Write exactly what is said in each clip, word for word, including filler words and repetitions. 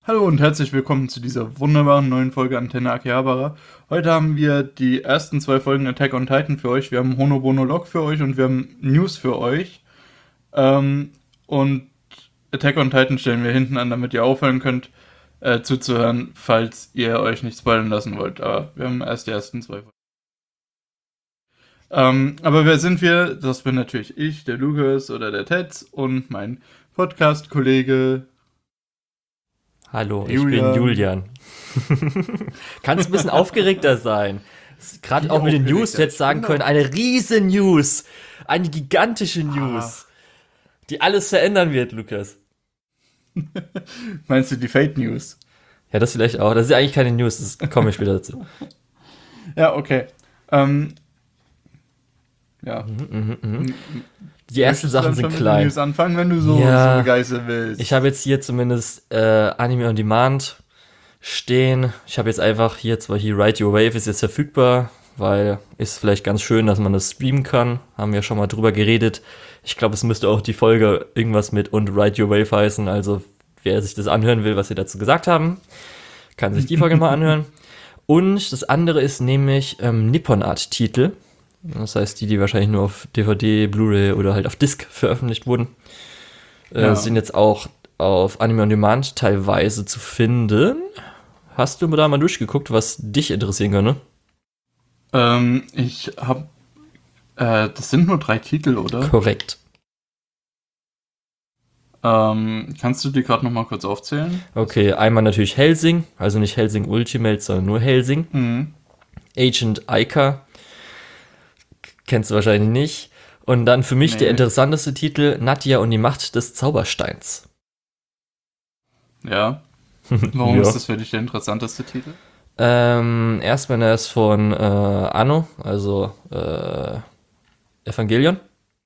Hallo und herzlich willkommen zu dieser wunderbaren neuen Folge Antenne Akihabara. Heute haben wir die ersten zwei Folgen Attack on Titan für euch. Wir haben Honobono Log für euch und wir haben News für euch. Ähm, und Attack on Titan stellen wir hinten an, damit ihr aufhören könnt äh, zuzuhören, falls ihr euch nicht spoilern lassen wollt. Aber wir haben erst die ersten zwei Folgen. Ähm, aber wer sind wir? Das bin natürlich ich, der Lukas oder der Tetz und mein Podcast-Kollege Hallo, ich Julian. bin Julian. Kannst ein bisschen aufgeregter sein. Gerade auch mit den News, du hättest sagen Genau. können, eine riesen News, eine gigantische News, die alles verändern wird, Lukas. Meinst du die Fake News? Ja, das vielleicht auch. Das ist ja eigentlich keine News, das komme ich später dazu. Ja, okay. Ähm, ja. Mhm, mhm, mhm. Die ersten Möchtest du Sachen dann sind schon mit den klein. News anfangen, wenn du so, Ja. so begeistert willst. Ich habe jetzt hier zumindest äh, Anime on Demand stehen. Ich habe jetzt einfach hier zwar hier Ride Your Wave ist jetzt verfügbar, weil ist vielleicht ganz schön, dass man das streamen kann. Haben wir schon mal drüber geredet. Ich glaube, es müsste auch die Folge irgendwas mit und Ride Your Wave heißen. Also wer sich das anhören will, was wir dazu gesagt haben, kann sich die Folge mal anhören. Und das andere ist nämlich ähm, Nippon Art Titel. Das heißt, die, die wahrscheinlich nur auf D V D, Blu-ray oder halt auf Disc veröffentlicht wurden, äh, Ja. sind jetzt auch auf Anime on Demand teilweise zu finden. Hast du da mal durchgeguckt, was dich interessieren könnte? ähm, ich hab, äh, das sind nur drei Titel, oder? Korrekt. Ähm, kannst du die gerade nochmal kurz aufzählen? Okay, einmal natürlich Hellsing, also nicht Hellsing Ultimate, sondern nur Hellsing. Mhm. Agent Aika, kennst du wahrscheinlich nicht. Und dann für mich Nee. der interessanteste Titel, Nadja und die Macht des Zaubersteins. Ja. Warum Ja. ist das für dich der interessanteste Titel? Ähm, erstmal der ist von äh, Anno, also äh, Evangelion.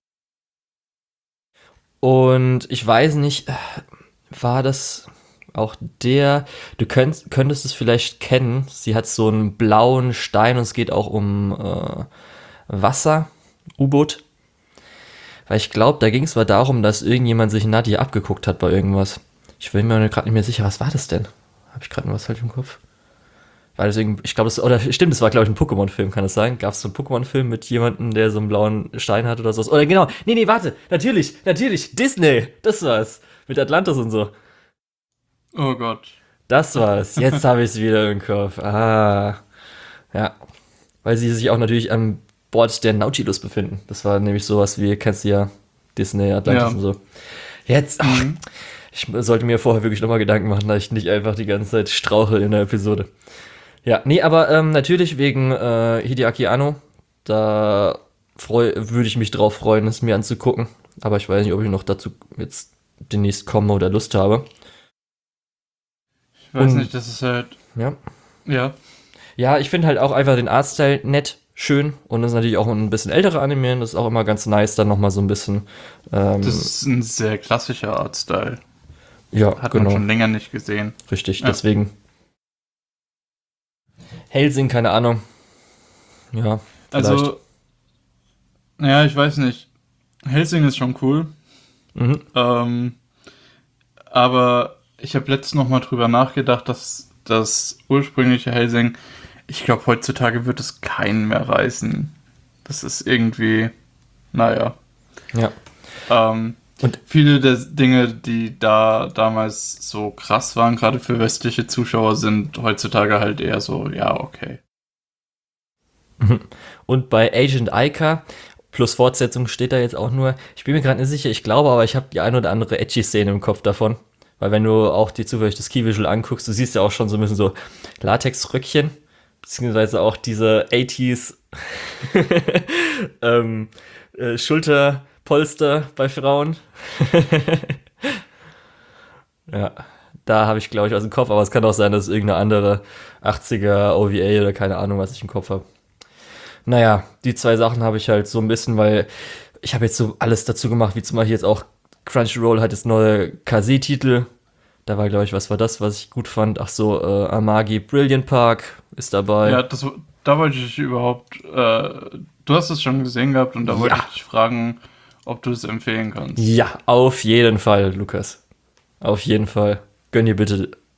Und ich weiß nicht, äh, war das auch der, du könnt, könntest es vielleicht kennen, sie hat so einen blauen Stein und es geht auch um äh, Wasser, U-Boot. Weil ich glaube, da ging es mal darum, dass irgendjemand sich Nadia abgeguckt hat bei irgendwas. Ich bin mir gerade nicht mehr sicher, was war das denn? Habe ich gerade noch was falsch im Kopf? Weil das irgendwie, ich glaube, das, oder stimmt, das war, glaube ich, ein Pokémon-Film, kann das sein? Gab es so einen Pokémon-Film mit jemandem, der so einen blauen Stein hat oder so? Oder genau, nee, nee, warte, natürlich, natürlich, Disney, das war's. Mit Atlantis und so. Oh Gott. Das war's. Jetzt habe ich es wieder im Kopf. Ah, ja. Weil sie sich auch natürlich an Bord der Nautilus befinden. Das war nämlich sowas wie, kennst du ja, Disney, Atlantis Ja. und so. Jetzt, ach, Mhm. ich sollte mir vorher wirklich nochmal Gedanken machen, dass ich nicht einfach die ganze Zeit strauchel in der Episode. Ja, nee, aber ähm, natürlich wegen äh, Hideaki Anno, da freu, würde ich mich drauf freuen, es mir anzugucken. Aber ich weiß nicht, ob ich noch dazu jetzt demnächst komme oder Lust habe. Ich weiß Und- nicht, das ist halt. Ja. Ja. Ja, ich finde halt auch einfach den Artstyle nett, schön. Und das ist natürlich auch ein bisschen ältere Anime. Das ist auch immer ganz nice, dann nochmal so ein bisschen. Ähm, Das ist ein sehr klassischer Artstyle. ja, Hat genau. man schon länger nicht gesehen. Richtig, Ja. deswegen. Hellsing, keine Ahnung. Ja, vielleicht. Also, ja, ich weiß nicht. Helsing ist schon cool. Mhm. Ähm, aber ich habe letztens noch mal drüber nachgedacht, dass das ursprüngliche Helsing, ich glaube, heutzutage wird es keinen mehr reißen. Das ist irgendwie, naja. Ja. Ähm, Und- viele der Dinge, die da damals so krass waren, gerade für westliche Zuschauer, sind heutzutage halt eher so, ja, okay. Und bei Agent Aika plus Fortsetzung steht da jetzt auch nur, ich bin mir gerade nicht sicher, ich glaube, aber ich habe die ein oder andere Edgy-Szene im Kopf davon. Weil wenn du auch dir zufällig das Key-Visual anguckst, du siehst ja auch schon so ein bisschen so Latex-Röckchen, beziehungsweise auch diese achtziger ähm, äh, Schulterpolster bei Frauen. Ja, da habe ich, glaube ich, was im Kopf, aber es kann auch sein, dass es irgendeine andere achtziger O V A oder keine Ahnung, was ich im Kopf habe. Naja, die zwei Sachen habe ich halt so ein bisschen, weil ich habe jetzt so alles dazu gemacht, wie zum Beispiel jetzt auch Crunchyroll hat jetzt neue K Z-Titel. Da war, glaube ich, was war das, was ich gut fand? Ach so, äh, Amagi Brilliant Park ist dabei. Ja, das, da wollte ich dich überhaupt, äh, du hast es schon gesehen gehabt und da wollte Ja. ich dich fragen, ob du es empfehlen kannst. Ja, auf jeden Fall, Lukas. Auf jeden Fall. Gönn dir bitte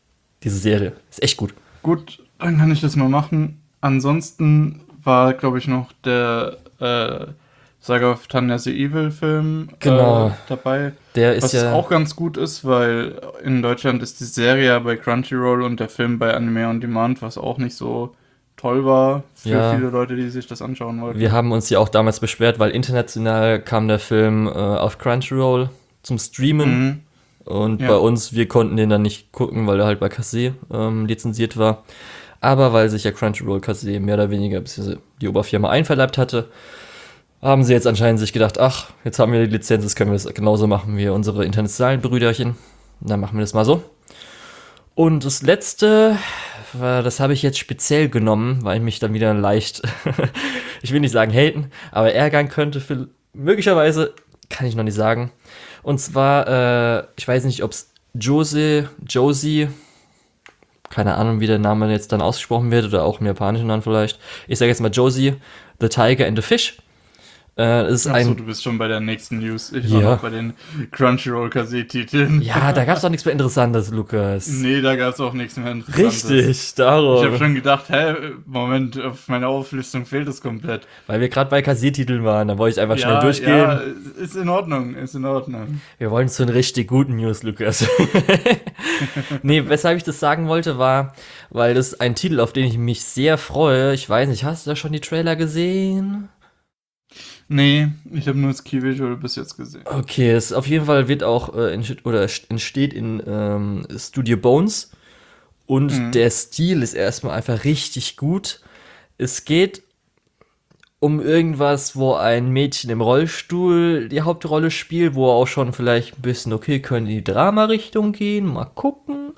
diese Serie. Ist echt gut. Gut, dann kann ich das mal machen. Ansonsten war, glaube ich, noch der äh, Saga of Tanya the Evil-Film Genau. äh, dabei. Der ist Was ja auch ganz gut ist, weil in Deutschland ist die Serie ja bei Crunchyroll und der Film bei Anime on Demand, was auch nicht so toll war für Ja. viele Leute, die sich das anschauen wollten. Wir haben uns ja auch damals beschwert, weil international kam der Film äh, auf Crunchyroll zum Streamen. Mhm. Und Ja. bei uns, wir konnten den dann nicht gucken, weil er halt bei Kase ähm, lizenziert war. Aber weil sich ja Crunchyroll Kase mehr oder weniger beziehungsweise die Oberfirma einverleibt hatte, haben sie jetzt anscheinend sich gedacht, ach, jetzt haben wir die Lizenz, jetzt können wir das genauso machen wie unsere internationalen Brüderchen. Dann machen wir das mal so. Und das letzte, war- das habe ich jetzt speziell genommen, weil ich mich dann wieder leicht, ich will nicht sagen haten, aber ärgern könnte. Für, möglicherweise, kann ich noch nicht sagen. Und zwar, äh, ich weiß nicht, ob es Jose, Josie, keine Ahnung, wie der Name jetzt dann ausgesprochen wird, oder auch im japanischen Namen vielleicht. Ich sage jetzt mal Josie, The Tiger and the Fish. Äh, ist Achso, ein, du bist schon bei der nächsten News. Ich war Ja. noch bei den Crunchyroll-Kassettiteln. ja, da gab es doch nichts mehr Interessantes, Lukas. Nee, da gab es auch nichts mehr Interessantes. Richtig, darum. Ich habe schon gedacht, hä, Moment, auf meiner Auflistung fehlt es komplett. Weil wir gerade bei Kassiertiteln waren, da wollte ich einfach schnell Ja, durchgehen. ja, ist in Ordnung, ist in Ordnung. Wir wollen zu den richtig guten News, Lukas. Nee, weshalb ich das sagen wollte, war, weil das ein Titel, auf den ich mich sehr freue. Ich weiß nicht, hast du da schon die Trailer gesehen? Nee, ich habe nur das Key Visual bis jetzt gesehen. Okay, es auf jeden Fall wird auch äh, entsteht, oder entsteht in ähm, Studio Bones. Und Mhm. der Stil ist erstmal einfach richtig gut. Es geht um irgendwas, wo ein Mädchen im Rollstuhl die Hauptrolle spielt, wo auch schon vielleicht ein bisschen, okay, können in die Drama-Richtung gehen, mal gucken.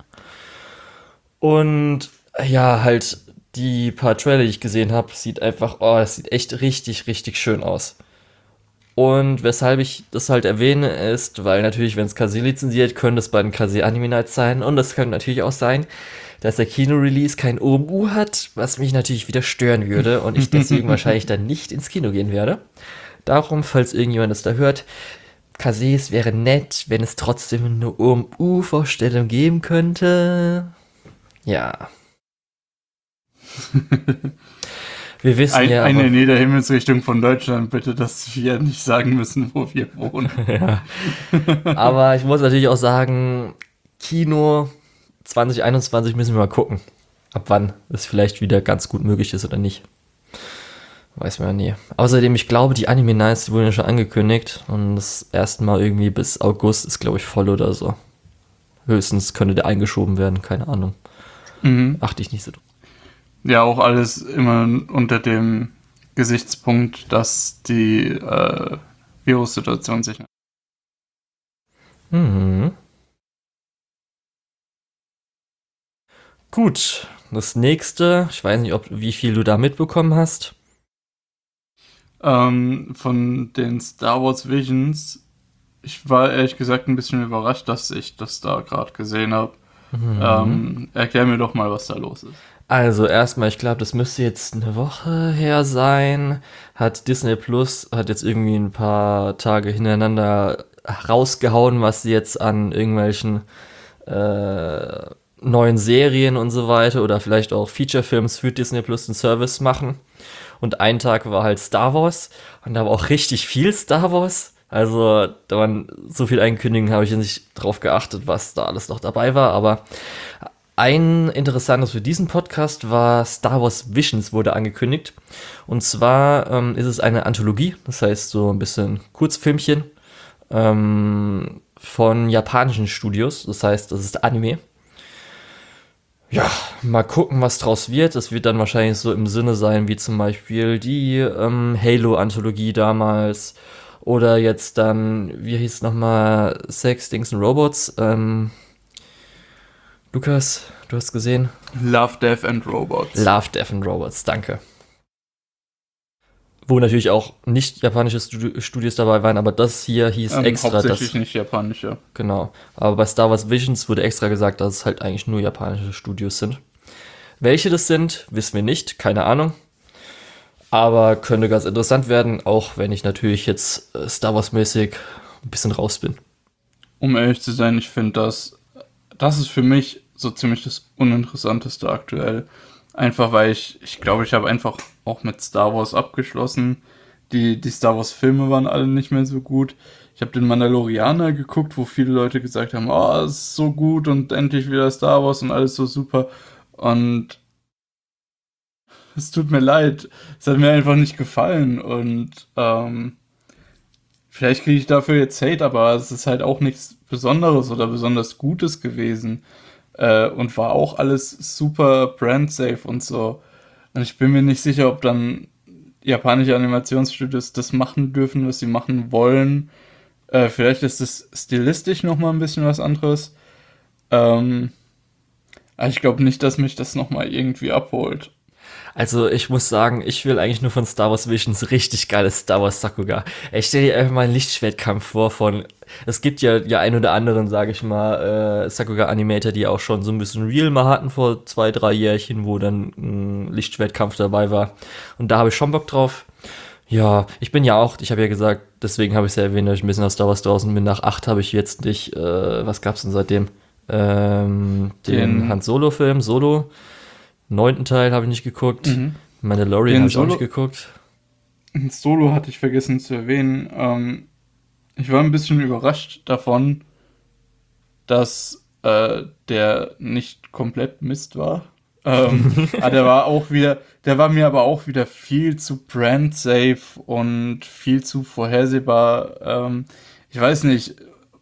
Und ja, halt die paar Trailer, die ich gesehen habe, sieht einfach, oh, das sieht echt richtig, richtig schön aus. Und weshalb ich das halt erwähne, ist, weil natürlich, wenn es Kase lizenziert, könnte es bei den Kase Anime Nights sein. Und es könnte natürlich auch sein, dass der Kino-Release kein O M U hat, was mich natürlich wieder stören würde und ich deswegen wahrscheinlich dann nicht ins Kino gehen werde. Darum, falls irgendjemand das da hört, Kase, es wäre nett, wenn es trotzdem eine O M U-Vorstellung geben könnte. Ja. Wir wissen Ein, ja, eine aber, in jeder Himmelsrichtung von Deutschland, bitte, dass wir nicht sagen müssen, wo wir wohnen. ja. Aber ich muss natürlich auch sagen, Kino zwanzig einundzwanzig müssen wir mal gucken, ab wann es vielleicht wieder ganz gut möglich ist oder nicht. Weiß man ja nie. Außerdem, ich glaube, die Anime Nights, die wurden ja schon angekündigt und das erste Mal irgendwie bis August ist, glaube ich, voll oder so. Höchstens könnte der eingeschoben werden, keine Ahnung. Mhm. Achte ich nicht so drauf. Ja, auch alles immer unter dem Gesichtspunkt, dass die äh, Virussituation sich. Mhm. Gut, das nächste, ich weiß nicht, ob wie viel du da mitbekommen hast. Ähm, von den Star Wars Visions, ich war ehrlich gesagt ein bisschen überrascht, dass ich das da gerade gesehen habe. Mhm. Ähm, erklär mir doch mal, was da los ist. Also erstmal, ich glaube, das müsste jetzt eine Woche her sein. Hat Disney Plus, hat jetzt irgendwie ein paar Tage hintereinander rausgehauen, was sie jetzt an irgendwelchen äh, neuen Serien und so weiter oder vielleicht auch Feature-Films für Disney Plus einen Service machen. Und ein Tag war halt Star Wars und da war auch richtig viel Star Wars. Also da waren so viel Ankündigungen, habe ich nicht drauf geachtet, was da alles noch dabei war. Aber ein interessantes für diesen Podcast war Star Wars Visions wurde angekündigt. Und zwar ähm, ist es eine Anthologie, das heißt so ein bisschen Kurzfilmchen ähm, von japanischen Studios. Das heißt, das ist Anime. Ja, mal gucken, was draus wird. Das wird dann wahrscheinlich so im Sinne sein, wie zum Beispiel die ähm, Halo-Anthologie damals. Oder jetzt dann, wie hieß es nochmal, Sex, Dings und Robots. Ähm, Lukas, du hast gesehen? Love, Death and Robots. Love, Death and Robots, danke. Wo natürlich auch nicht japanische Studi- Studios dabei waren, aber das hier hieß Ähm, extra, hauptsächlich das, nicht japanisch, ja. genau. Aber bei Star Wars Visions wurde extra gesagt, dass es halt eigentlich nur japanische Studios sind. Welche das sind, wissen wir nicht, keine Ahnung. Aber könnte ganz interessant werden, auch wenn ich natürlich jetzt äh, Star Wars-mäßig ein bisschen raus bin. Um ehrlich zu sein, ich finde das, das ist für mich so ziemlich das Uninteressanteste aktuell. Einfach weil ich, ich glaube, ich habe einfach auch mit Star Wars abgeschlossen. Die, die Star Wars Filme waren alle nicht mehr so gut. Ich habe den Mandalorianer geguckt, wo viele Leute gesagt haben, oh, es ist so gut und endlich wieder Star Wars und alles so super. Und es tut mir leid, es hat mir einfach nicht gefallen und ähm, vielleicht kriege ich dafür jetzt Hate, aber es ist halt auch nichts Besonderes oder besonders Gutes gewesen äh, und war auch alles super brand safe und so. Und ich bin mir nicht sicher, ob dann japanische Animationsstudios das machen dürfen, was sie machen wollen. Äh, vielleicht ist es stilistisch nochmal ein bisschen was anderes. Ähm, aber ich glaube nicht, dass mich das nochmal irgendwie abholt. Also ich muss sagen, ich will eigentlich nur von Star Wars Visions richtig geiles Star Wars Sakuga. Ich stell dir einfach mal einen Lichtschwertkampf vor von, es gibt ja, ja ein oder anderen, sage ich mal, äh, Sakuga Animator, die auch schon so ein bisschen Real mal hatten vor zwei, drei Jährchen, wo dann ein Lichtschwertkampf dabei war. Und da habe ich schon Bock drauf. Ja, ich bin ja auch, ich habe ja gesagt, deswegen habe ich es ja erwähnt, dass ich ein bisschen aus Star Wars draußen bin. Nach acht habe ich jetzt nicht, äh, was gab's denn seitdem? Ähm, den Den, Han Solo-Film, Solo. Neunten Teil habe ich nicht geguckt. mhm. Mandalorian den habe ich auch nicht Solo, geguckt. Solo hatte ich vergessen zu erwähnen. Ähm, ich war ein bisschen überrascht davon, dass äh, der nicht komplett Mist war. Ähm, aber der war auch wieder, der war mir aber auch wieder viel zu brand safe und viel zu vorhersehbar. Ähm, ich weiß nicht,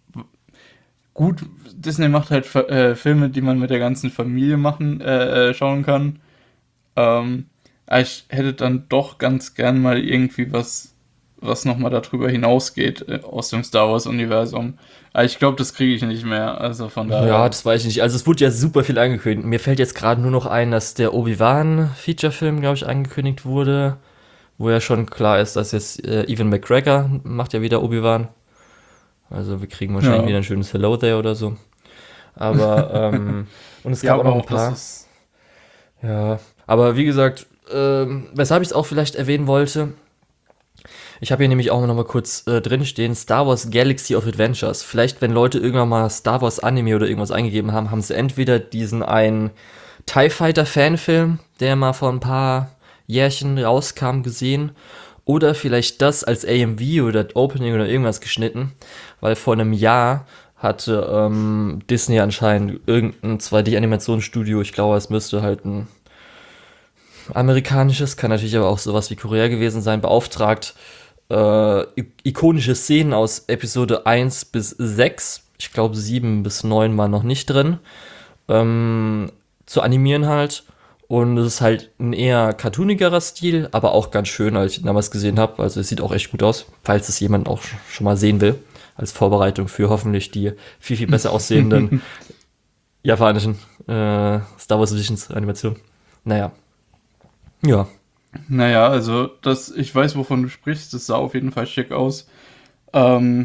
gut, Disney macht halt Fa- äh, Filme, die man mit der ganzen Familie machen, äh, äh, schauen kann. Ähm, aber ich hätte dann doch ganz gern mal irgendwie was, was nochmal darüber hinausgeht äh, aus dem Star Wars-Universum. Aber ich glaube, das kriege ich nicht mehr. Also von Ja, daher. das weiß ich nicht. Also es wurde ja super viel angekündigt. Mir fällt jetzt gerade nur noch ein, dass der Obi-Wan-Feature-Film, glaube ich, angekündigt wurde, wo ja schon klar ist, dass jetzt äh, Ewan McGregor macht ja wieder Obi-Wan. Also wir kriegen wahrscheinlich Ja. wieder ein schönes Hello there oder so. Aber, ähm, und es Ja, gab auch aber noch ein auch das paar. ist. Ja, aber wie gesagt, ähm, weshalb ich es auch vielleicht erwähnen wollte, ich habe hier nämlich auch noch mal kurz äh, drin stehen, Star Wars Galaxy of Adventures. Vielleicht, wenn Leute irgendwann mal Star Wars Anime oder irgendwas eingegeben haben, haben sie entweder diesen einen TIE Fighter Fanfilm, der mal vor ein paar Jährchen rauskam, gesehen, oder vielleicht das als A M V oder Opening oder irgendwas geschnitten, weil vor einem Jahr hatte ähm, Disney anscheinend irgendein zwei D-Animationsstudio, ich glaube, es müsste halt ein amerikanisches, kann natürlich aber auch sowas wie Korea gewesen sein, beauftragt, äh, ikonische Szenen aus Episode eins bis sechs, ich glaube sieben bis neun waren noch nicht drin, ähm, zu animieren halt. Und es ist halt ein eher cartoonigerer Stil, aber auch ganz schön, als ich ihn damals gesehen habe. Also es sieht auch echt gut aus, falls es jemand auch sch- schon mal sehen will, als Vorbereitung für hoffentlich die viel, viel besser aussehenden japanischen äh, Star Wars Editions Animationen. Naja, ja. Naja, also das, ich weiß, wovon du sprichst, das sah auf jeden Fall schick aus. Ähm,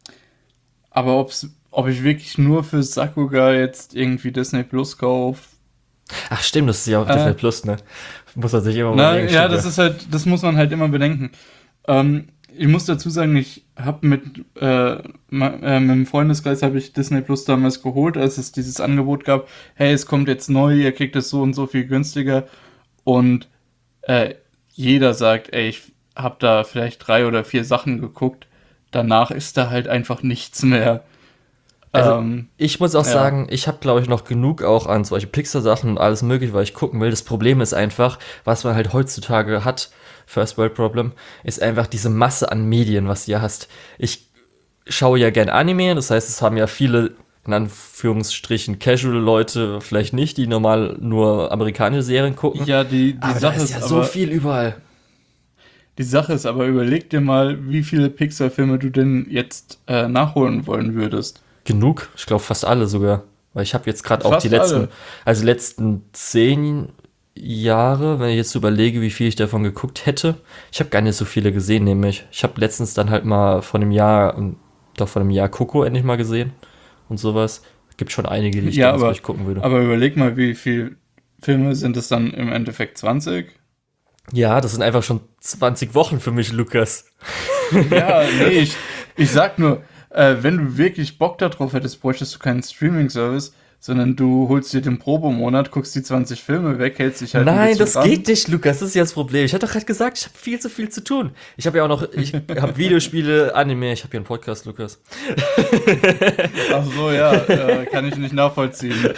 aber ob's, ob ich wirklich nur für Sakuga jetzt irgendwie Disney Plus kaufe, Ach stimmt, das ist ja auf äh, Disney Plus, ne? Muss man sich immer mal na überlegen, ja, stimmt das ja. ist halt, das muss man halt immer bedenken. Ähm, ich muss dazu sagen, ich habe mit, äh, ma- äh, mit dem Freundeskreis habe ich Disney Plus damals geholt, als es dieses Angebot gab, hey, es kommt jetzt neu, ihr kriegt es so und so viel günstiger. Und äh, jeder sagt, ey, ich habe da vielleicht drei oder vier Sachen geguckt. Danach ist da halt einfach nichts mehr. Also, Ähm, ich muss auch ja. sagen, ich habe, glaube ich, noch genug auch an solche Pixar-Sachen und alles mögliche, weil ich gucken will. Das Problem ist einfach, was man halt heutzutage hat, First World Problem, ist einfach diese Masse an Medien, was du hier hast. Ich schaue ja gern Anime, das heißt, es haben ja viele, in Anführungsstrichen, Casual-Leute vielleicht nicht, die normal nur amerikanische Serien gucken. Ja, die, die Aber da Sache ist ist ja so aber, viel überall. die Sache ist aber, überleg dir mal, wie viele Pixar-Filme du denn jetzt äh, nachholen wollen würdest. Genug, ich glaube fast alle sogar. Weil ich habe jetzt gerade auch die Fast letzten, alle. also letzten zehn Jahre, wenn ich jetzt überlege, wie viel ich davon geguckt hätte. Ich habe gar nicht so viele gesehen, nämlich. Ich habe letztens dann halt mal von einem Jahr, ähm, doch von einem Jahr Coco endlich mal gesehen und sowas. Gibt schon einige, die ich Ja, ganz aber, ruhig gucken würde. aber überleg mal, wie viele Filme sind es dann im Endeffekt? zwanzig? Ja, das sind einfach schon zwanzig Wochen für mich, Lukas. Ja, nee, ich, ich sag nur, äh, wenn du wirklich Bock darauf hättest, bräuchtest du keinen Streaming-Service, sondern du holst dir den Probemonat, guckst die zwanzig Filme weg, hältst dich halt ein Nein, bisschen das ran. geht nicht, Lukas. Das ist ja das Problem. Ich habe doch gerade gesagt, ich habe viel zu viel zu tun. Ich habe ja auch noch, ich habe Videospiele, Anime, ich habe hier einen Podcast, Lukas. Ach so, ja, äh, kann ich nicht nachvollziehen.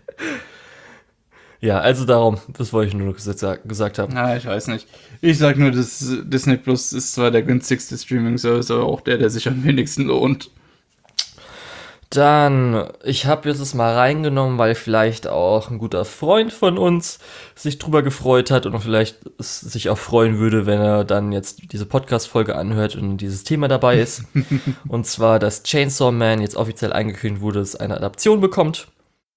Ja, also darum, das wollte ich nur noch gesagt, gesagt haben. Na, ich weiß nicht. Ich sag nur, dass Disney Plus ist zwar der günstigste Streaming-Service, aber auch der, der sich am wenigsten lohnt. Dann, ich habe jetzt es mal reingenommen, weil vielleicht auch ein guter Freund von uns sich drüber gefreut hat und vielleicht es sich auch freuen würde, wenn er dann jetzt diese Podcast-Folge anhört und dieses Thema dabei ist. Und zwar, dass Chainsaw Man jetzt offiziell angekündigt wurde, dass es eine Adaption bekommt.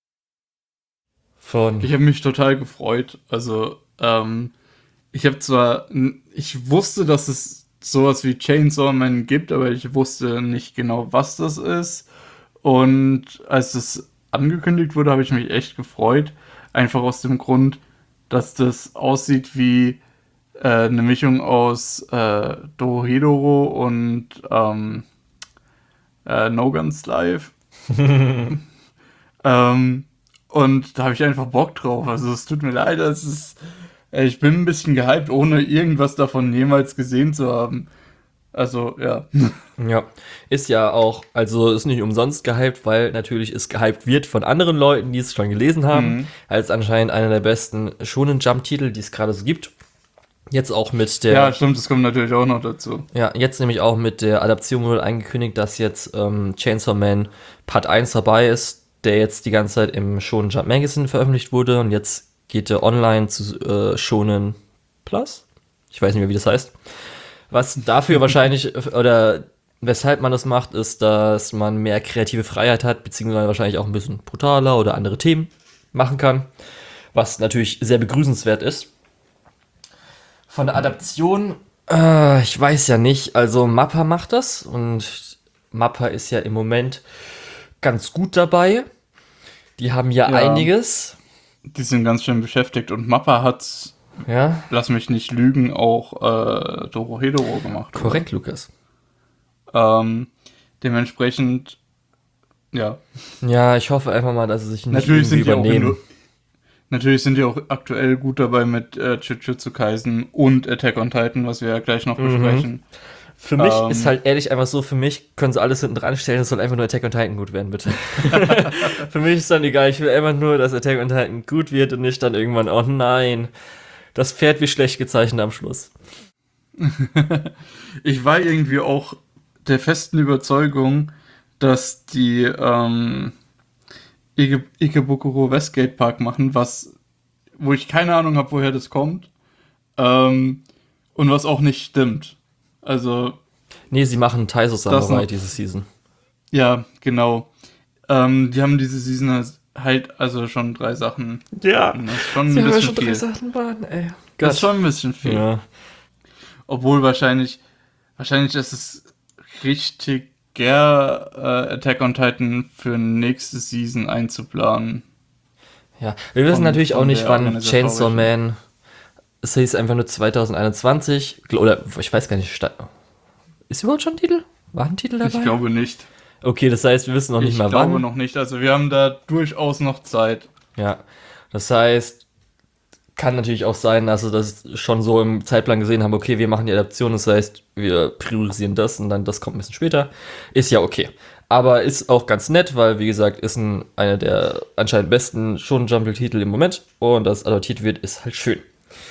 Von. Ich habe mich total gefreut. Also, ähm, ich habe zwar, ich wusste, dass es sowas wie Chainsaw Man gibt, aber ich wusste nicht genau, was das ist. Und als es angekündigt wurde, habe ich mich echt gefreut. Einfach aus dem Grund, dass das aussieht wie äh, eine Mischung aus äh, Dorohedoro und ähm, äh, No Guns Live. ähm, und da habe ich einfach Bock drauf. Also es tut mir leid, es ist, äh, ich bin ein bisschen gehypt, ohne irgendwas davon jemals gesehen zu haben. Also, ja. Ja, ist ja auch, also ist nicht umsonst gehypt, weil natürlich es gehypt wird von anderen Leuten, die es schon gelesen haben, Mhm. als anscheinend einer der besten Shonen Jump Titel, die es gerade so gibt. Jetzt auch mit der, Ja, stimmt, das kommt natürlich auch noch dazu. ja, jetzt nämlich auch mit der Adaption wurde angekündigt, dass jetzt ähm, Chainsaw Man Part eins dabei ist, der jetzt die ganze Zeit im Shonen Jump Magazine veröffentlicht wurde und jetzt geht der online zu äh, Shonen Plus. Ich weiß nicht mehr, wie das heißt. Was dafür wahrscheinlich, oder weshalb man das macht, ist, dass man mehr kreative Freiheit hat, beziehungsweise wahrscheinlich auch ein bisschen brutaler oder andere Themen machen kann, was natürlich sehr begrüßenswert ist. Von der Adaption, äh, ich weiß ja nicht, also Mappa macht das und Mappa ist ja im Moment ganz gut dabei. Die haben ja, Ja. einiges. Die sind ganz schön beschäftigt und Mappa hat, Ja, lass mich nicht lügen, auch äh, Dorohedoro gemacht. oder? korrekt, Lukas. Ähm, dementsprechend, ja. Ja, ich hoffe einfach mal, dass sie sich nicht Natürlich irgendwie sind, die auch übernehmen. in, natürlich sind die auch aktuell gut dabei mit äh, Jujutsu Kaisen und Attack on Titan, was wir ja gleich noch Mhm. besprechen. Für mich Ähm. ist halt ehrlich einfach so, für mich können sie alles hinten dran stellen, es soll einfach nur Attack on Titan gut werden, bitte. Für mich ist dann egal, ich will einfach nur, dass Attack on Titan gut wird und nicht dann irgendwann, oh nein, das Pferd wie schlecht gezeichnet am Schluss. Ich war irgendwie auch der festen Überzeugung, dass die ähm, Ike- Ikebukuro Westgate Park machen, was, wo ich keine Ahnung habe, woher das kommt, ähm, und was auch nicht stimmt. Also, Nee, sie machen Taiso Das Samurai noch. diese Season. ja, genau. Ähm, die haben diese Season halt also schon drei Sachen. Ja, Das ist schon ein bisschen viel. Sachen waren, ey. Das ist schon ein bisschen viel. Ja. Obwohl wahrscheinlich, wahrscheinlich ist es richtiger, äh, Attack on Titan für nächste Season einzuplanen. Ja, wir wissen Von- natürlich auch von nicht, der wann organisatorischen. Chainsaw Man, es hieß einfach nur zwanzig einundzwanzig, gl- oder ich weiß gar nicht, sta- ist überhaupt schon ein Titel? War ein Titel dabei? Ich glaube nicht. Okay, das heißt, wir wissen noch nicht ich mal glaube wann. noch nicht. Also wir haben da durchaus noch Zeit. Ja, das heißt, kann natürlich auch sein, dass sie das schon so im Zeitplan gesehen haben, okay, wir machen die Adaption, das heißt, wir priorisieren das und dann das kommt ein bisschen später. Ist ja okay. Aber ist auch ganz nett, weil, wie gesagt, ist ein, einer der anscheinend besten Shonen Jump Titel im Moment und dass adaptiert wird, ist halt schön.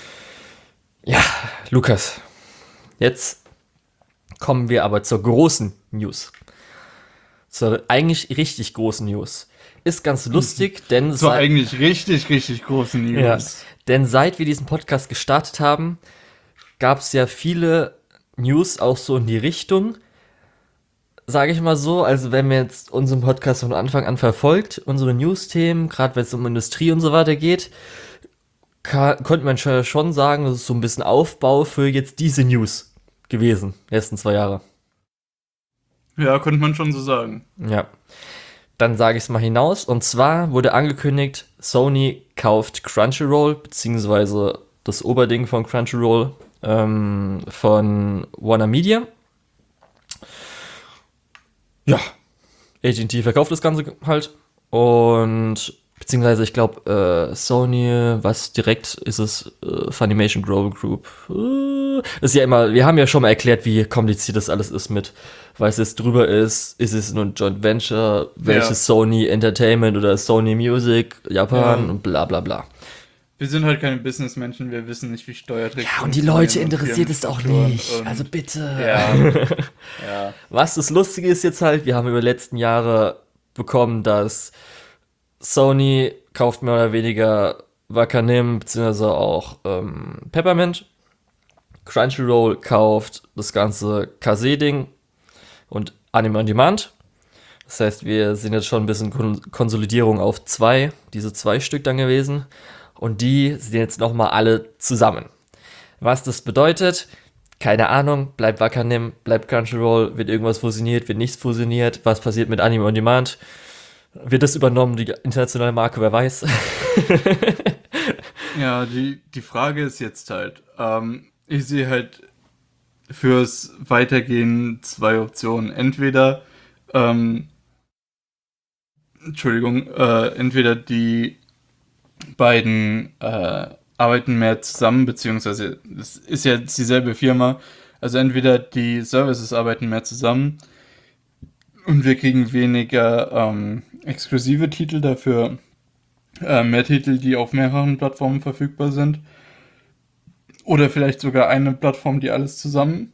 Ja, Lukas, jetzt kommen wir aber zur großen News. Zur eigentlich richtig großen News. Ist ganz lustig, denn Das war seit- eigentlich richtig, richtig große ja, News. denn seit wir diesen Podcast gestartet haben, gab es ja viele News auch so in die Richtung, sage ich mal so. Also wenn man jetzt unseren Podcast von Anfang an verfolgt, unsere News-Themen, gerade wenn es um Industrie und so weiter geht, ka- konnte man schon- schon sagen, das ist so ein bisschen Aufbau für jetzt diese News gewesen, die letzten zwei Jahre. Ja, könnte man schon so sagen. Ja. Dann sage ich es mal hinaus. Und zwar wurde angekündigt, Sony kauft Crunchyroll, beziehungsweise das Oberding von Crunchyroll ähm, von Warner Media. Ja. A T und T verkauft das Ganze halt. Und beziehungsweise ich glaube, äh, Sony, was direkt ist es, äh, Funimation Global Group. Äh, ist ja immer, wir haben ja schon mal erklärt, wie kompliziert das alles ist mit, weil es jetzt drüber ist, ist es nur ein Joint Venture, welches Ja. Sony Entertainment oder Sony Music, Japan Ja. und bla bla bla. Wir sind halt keine Businessmenschen, wir wissen nicht, wie Steuertricks Ja, und die funktionieren Leute und interessiert es auch Firmenstrukturen nicht. und- Also bitte. Ja. ja. Was das Lustige ist jetzt halt, wir haben über die letzten Jahre bekommen, dass Sony kauft mehr oder weniger Wakanim, beziehungsweise auch ähm, Peppermint. Crunchyroll kauft das ganze K S-Ding und Anime on Demand. Das heißt, wir sind jetzt schon ein bisschen Kon Konsolidierung auf zwei, diese zwei Stück dann gewesen. Und die sind jetzt nochmal alle zusammen. Was das bedeutet, keine Ahnung, bleibt Wakanim, bleibt Crunchyroll, wird irgendwas fusioniert, wird nichts fusioniert, was passiert mit Anime on Demand? Wird das übernommen, die internationale Marke, wer weiß. Ja, die, die Frage ist jetzt halt, ähm, ich sehe halt fürs Weitergehen zwei Optionen. Entweder, ähm, Entschuldigung, äh, entweder die beiden äh, arbeiten mehr zusammen, beziehungsweise es ist ja dieselbe Firma, also entweder die Services arbeiten mehr zusammen und wir kriegen weniger ähm, exklusive Titel, dafür äh, mehr Titel, die auf mehreren Plattformen verfügbar sind. Oder vielleicht sogar eine Plattform, die alles zusammen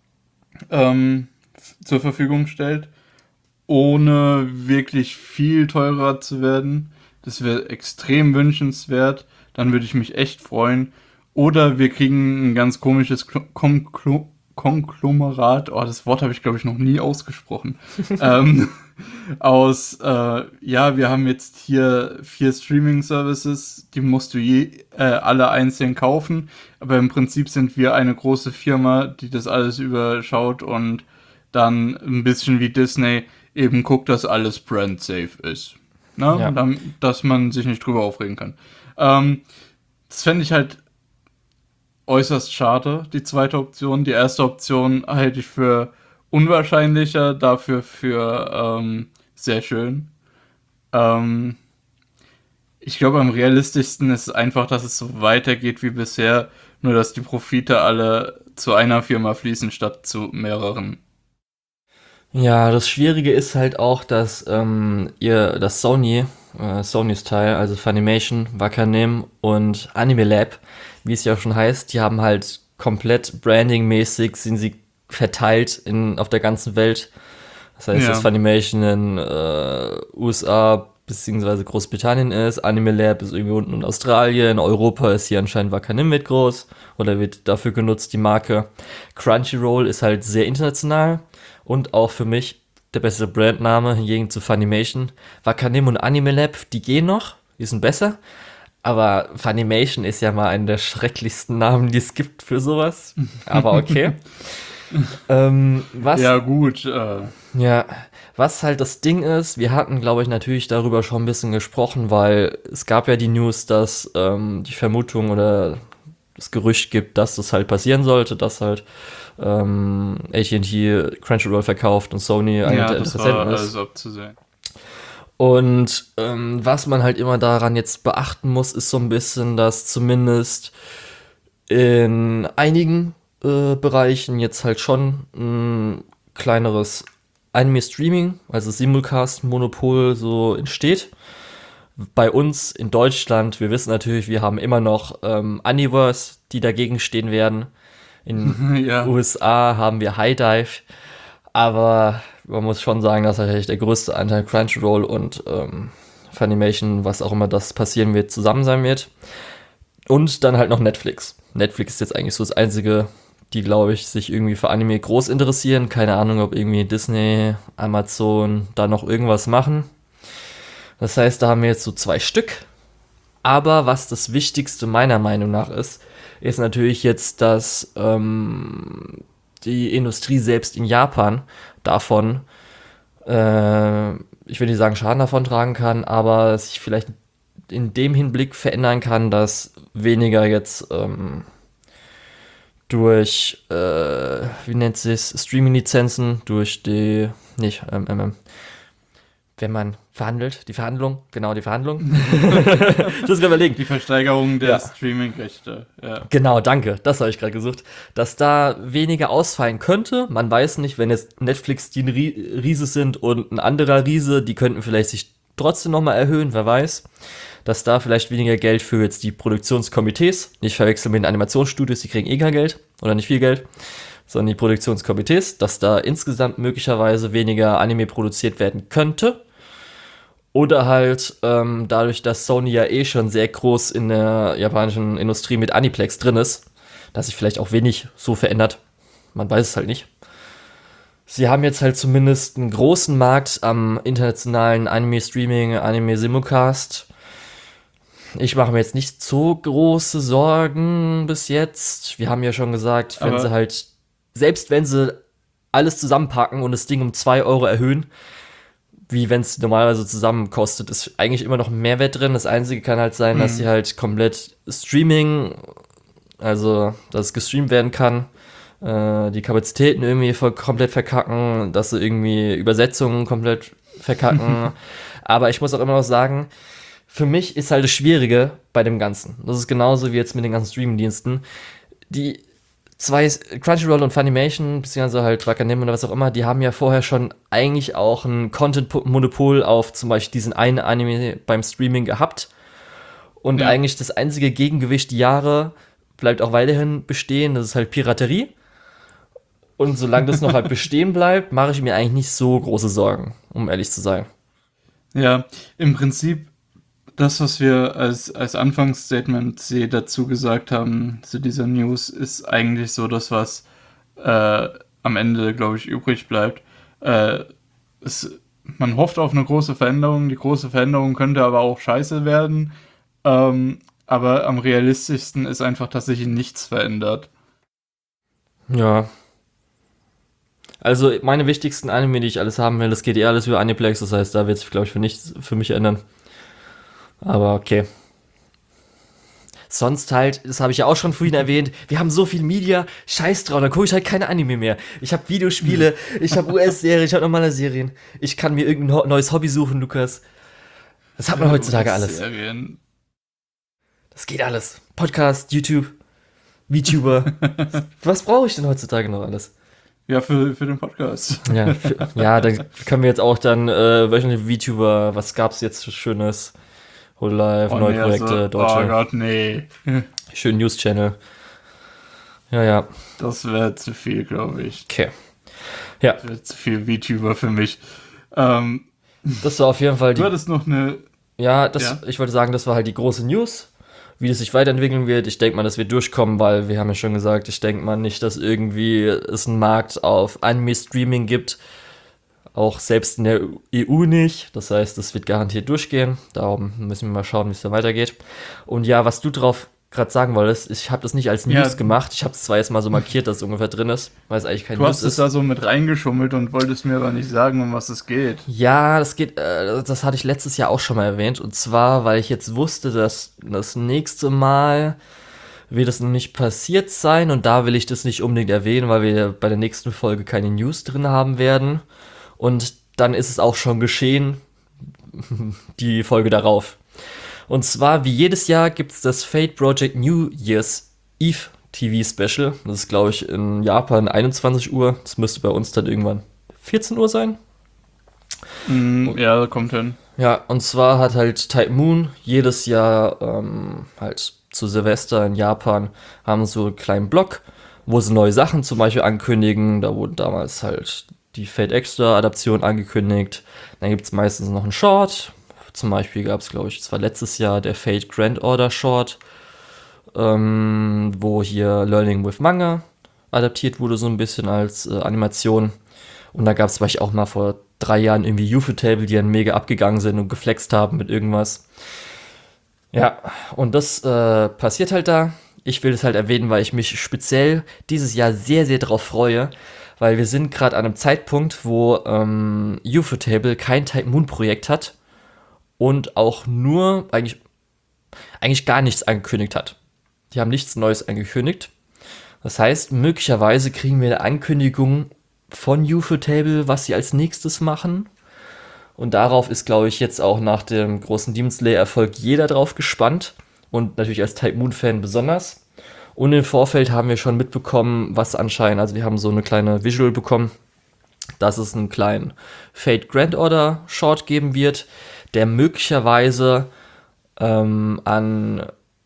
ähm, f- zur Verfügung stellt, ohne wirklich viel teurer zu werden. Das wäre extrem wünschenswert. Dann würde ich mich echt freuen. Oder wir kriegen ein ganz komisches Klo- Konklu- Konglomerat. Oh, das Wort habe ich, glaube ich, noch nie ausgesprochen. ähm, aus, äh, ja, wir haben jetzt hier vier Streaming-Services, die musst du je, äh, alle einzeln kaufen, aber im Prinzip sind wir eine große Firma, die das alles überschaut und dann ein bisschen wie Disney eben guckt, dass alles brand-safe ist. Ne? Ja. Dann, dass man sich nicht drüber aufregen kann. Ähm, das fände ich halt äußerst schade, die zweite Option. Die erste Option halte ich für unwahrscheinlicher, dafür für ähm, sehr schön. Ähm, ich glaube, am realistischsten ist es einfach, dass es so weitergeht wie bisher, nur dass die Profite alle zu einer Firma fließen statt zu mehreren. Ja, das Schwierige ist halt auch, dass ähm, ihr, das Sony, äh, Sonys Teil, also Funimation, Wakanim und Anime Lab, wie es ja auch schon heißt, die haben halt komplett brandingmäßig, sind sie verteilt in, auf der ganzen Welt. Das heißt, Ja. dass Funimation in äh, U S A bzw. Großbritannien ist, Anime Lab ist irgendwie unten in Australien, Europa ist hier anscheinend Wakanim mit groß oder wird dafür genutzt, die Marke. Crunchyroll ist halt sehr international und auch für mich der bessere Brandname hingegen zu Funimation. Wakanim und Anime Lab, die gehen noch, die sind besser, aber Funimation ist ja mal einer der schrecklichsten Namen, die es gibt für sowas, aber okay. ähm, was Ja, gut. Äh, ja, was halt das Ding ist, wir hatten, glaube ich, natürlich darüber schon ein bisschen gesprochen, weil es gab ja die News, dass ähm, die Vermutung oder das Gerücht gibt, dass das halt passieren sollte, dass halt ähm, A T and T Crunchyroll verkauft und Sony einer ja, der das war Interessenten alles ist. abzusehen. Und ähm, was man halt immer daran jetzt beachten muss, ist so ein bisschen, dass zumindest in einigen äh, Bereichen jetzt halt schon ein kleineres Anime-Streaming, also Simulcast-Monopol so entsteht. Bei uns in Deutschland, wir wissen natürlich, wir haben immer noch ähm, Universe, die dagegen stehen werden. In Ja. U S A haben wir High Dive, aber man muss schon sagen, dass tatsächlich der größte Anteil Crunchyroll und ähm, Funimation, was auch immer das passieren wird, zusammen sein wird. Und dann halt noch Netflix. Netflix ist jetzt eigentlich so das einzige, die, glaube ich, sich irgendwie für Anime groß interessieren. Keine Ahnung, ob irgendwie Disney, Amazon da noch irgendwas machen. Das heißt, da haben wir jetzt so zwei Stück. Aber was das Wichtigste meiner Meinung nach ist, ist natürlich jetzt, dass ähm, die Industrie selbst in Japan davon, äh, ich will nicht sagen Schaden davon tragen kann, aber sich vielleicht in dem Hinblick verändern kann, dass weniger jetzt ähm, durch, äh, wie nennt sich Streaming-Lizenzen, durch die, nicht, ähm, ähm, wenn man verhandelt, die Verhandlung, genau, die Verhandlung. Das ist überlegen. Die Versteigerung der Ja. Streaming-Rechte. Ja. Genau, danke, das habe ich gerade gesucht. Dass da weniger ausfallen könnte. Man weiß nicht, wenn jetzt Netflix die ein Rie- Riese sind und ein anderer Riese, die könnten vielleicht sich trotzdem nochmal erhöhen, wer weiß. Dass da vielleicht weniger Geld für jetzt die Produktionskomitees, nicht verwechseln mit den Animationsstudios, die kriegen eh kein Geld oder nicht viel Geld, sondern die Produktionskomitees, dass da insgesamt möglicherweise weniger Anime produziert werden könnte. Oder halt ähm, dadurch, dass Sony ja eh schon sehr groß in der japanischen Industrie mit Aniplex drin ist, dass sich vielleicht auch wenig so verändert. Man weiß es halt nicht. Sie haben jetzt halt zumindest einen großen Markt am internationalen Anime-Streaming, Anime-Simulcast. Ich mache mir jetzt nicht so große Sorgen bis jetzt. Wir haben ja schon gesagt, wenn Aber- sie halt, selbst wenn sie alles zusammenpacken und das Ding um zwei Euro erhöhen, wie wenn es normalerweise zusammen kostet, ist eigentlich immer noch ein Mehrwert drin. Das Einzige kann halt sein, dass Mhm. sie halt komplett Streaming, also dass es gestreamt werden kann, äh, die Kapazitäten irgendwie voll komplett verkacken, dass sie irgendwie Übersetzungen komplett verkacken. Aber ich muss auch immer noch sagen, für mich ist halt das Schwierige bei dem Ganzen. Das ist genauso wie jetzt mit den ganzen Streaming-Diensten. Die zwei, Crunchyroll und Funimation, beziehungsweise halt Wakanim oder was auch immer, die haben ja vorher schon eigentlich auch ein Content-Monopol auf zum Beispiel diesen einen Anime beim Streaming gehabt. Und Ja. eigentlich das einzige Gegengewicht die Jahre bleibt auch weiterhin bestehen, das ist halt Piraterie. Und solange das noch halt bestehen bleibt, mache ich mir eigentlich nicht so große Sorgen, um ehrlich zu sein. Ja, im Prinzip das, was wir als, als Anfangsstatement C dazu gesagt haben, zu dieser News, ist eigentlich so das, was äh, am Ende, glaube ich, übrig bleibt. Äh, es, man hofft auf eine große Veränderung, die große Veränderung könnte aber auch scheiße werden. Ähm, aber am realistischsten ist einfach, dass sich nichts verändert. Ja. Also meine wichtigsten Anime, die ich alles haben will, das geht eh alles über Aniplex, das heißt, da wird sich, glaube ich, für nichts für mich ändern. Aber okay. Sonst halt, das habe ich ja auch schon vorhin erwähnt, wir haben so viel Media, scheiß drauf, dann gucke ich halt keine Anime mehr. Ich habe Videospiele, ich habe U S-Serien, ich habe normale Serien. Ich kann mir irgendein ho- neues Hobby suchen, Lukas. Das hat man heutzutage alles. Serien. Das geht alles. Podcast, YouTube, VTuber. Was brauche ich denn heutzutage noch alles? Ja, für, für den Podcast. Ja, für, ja, dann können wir jetzt auch dann äh, wöchentlich VTuber, was gab's jetzt für Schönes? Hololive, Oh, neue nee, Projekte, also, deutsche, Oh Gott, nee. schön News-Channel. Ja, ja, Das wäre zu viel, glaube ich. okay. Ja, Das wäre zu viel VTuber für mich. Ähm, das war auf jeden Fall du die, hattest noch eine... ja, das, Ja. ich wollte sagen, das war halt die große News. Wie das sich weiterentwickeln wird, ich denke mal, das wird durchkommen, weil wir haben ja schon gesagt, ich denke mal nicht, dass irgendwie es einen Markt auf Anime-Streaming gibt. Auch selbst in der E U nicht. Das heißt, das wird garantiert durchgehen. Darum müssen wir mal schauen, wie es da weitergeht. Und ja, was du drauf gerade sagen wolltest, ich habe das nicht als Ja. News gemacht. Ich habe es zwar jetzt mal so markiert, dass es ungefähr drin ist, weil es eigentlich kein Du News hast es ist. da so mit reingeschummelt und wolltest mir aber nicht sagen, um was es geht. Ja, das geht, äh, das hatte ich letztes Jahr auch schon mal erwähnt. Und zwar, weil ich jetzt wusste, dass das nächste Mal wird es noch nicht passiert sein. Und da will ich das nicht unbedingt erwähnen, weil wir bei der nächsten Folge keine News drin haben werden. Und dann ist es auch schon geschehen, die Folge darauf. Und zwar, wie jedes Jahr, gibt es das Fate Project New Year's Eve T V Special. Das ist, glaube ich, in Japan einundzwanzig Uhr. Das müsste bei uns dann irgendwann vierzehn Uhr sein. Mm, ja, kommt hin. Ja, und zwar hat halt Type Moon jedes Jahr ähm, halt zu Silvester in Japan haben so einen kleinen Blog, wo sie neue Sachen zum Beispiel ankündigen. Da wurden damals halt die Fate Extra Adaption angekündigt. Dann gibt es meistens noch einen Short. Zum Beispiel gab es, glaube ich, das war letztes Jahr der Fate Grand Order Short, ähm, wo hier Learning with Manga adaptiert wurde, so ein bisschen als äh, Animation. Und da gab es zum Beispiel auch mal vor drei Jahren irgendwie Ufotable, die dann mega abgegangen sind und geflext haben mit irgendwas. Ja, und das äh, passiert halt da. Ich will es halt erwähnen, weil ich mich speziell dieses Jahr sehr, sehr drauf freue, weil wir sind gerade an einem Zeitpunkt, wo ähm, Ufotable kein Type Moon Projekt hat und auch nur eigentlich, eigentlich gar nichts angekündigt hat. Die haben nichts Neues angekündigt. Das heißt, möglicherweise kriegen wir eine Ankündigung von Ufotable, was sie als nächstes machen. Und darauf ist, glaube ich, jetzt auch nach dem großen Demon Slayer-Erfolg jeder drauf gespannt. Und natürlich als Type Moon-Fan besonders. Und im Vorfeld haben wir schon mitbekommen, was anscheinend, also wir haben so eine kleine Visual bekommen, dass es einen kleinen Fate Grand Order Short geben wird, der möglicherweise ähm, an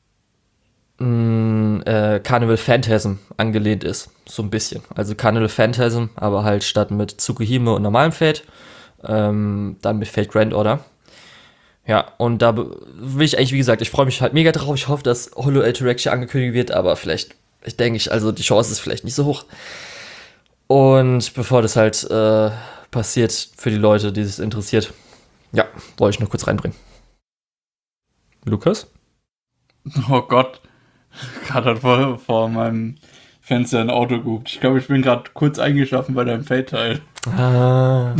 mh, äh, Carnival Phantasm angelehnt ist. So ein bisschen. Also Carnival Phantasm, aber halt statt mit Tsukihime und normalem Fate, ähm, dann mit Fate Grand Order. Ja, und da be- will ich eigentlich, wie gesagt, ich freue mich halt mega drauf. Ich hoffe, dass Holo Ataraxia angekündigt wird, aber vielleicht, ich denke, ich, also die Chance ist vielleicht nicht so hoch. Und bevor das halt äh, passiert für die Leute, die sich interessiert, ja, wollte ich nur kurz reinbringen. Lukas? Oh Gott. Gerade hat vor, vor meinem Fenster ein Auto gehupt. Ich glaube, ich bin gerade kurz eingeschlafen bei deinem Fate-Teil. Ah.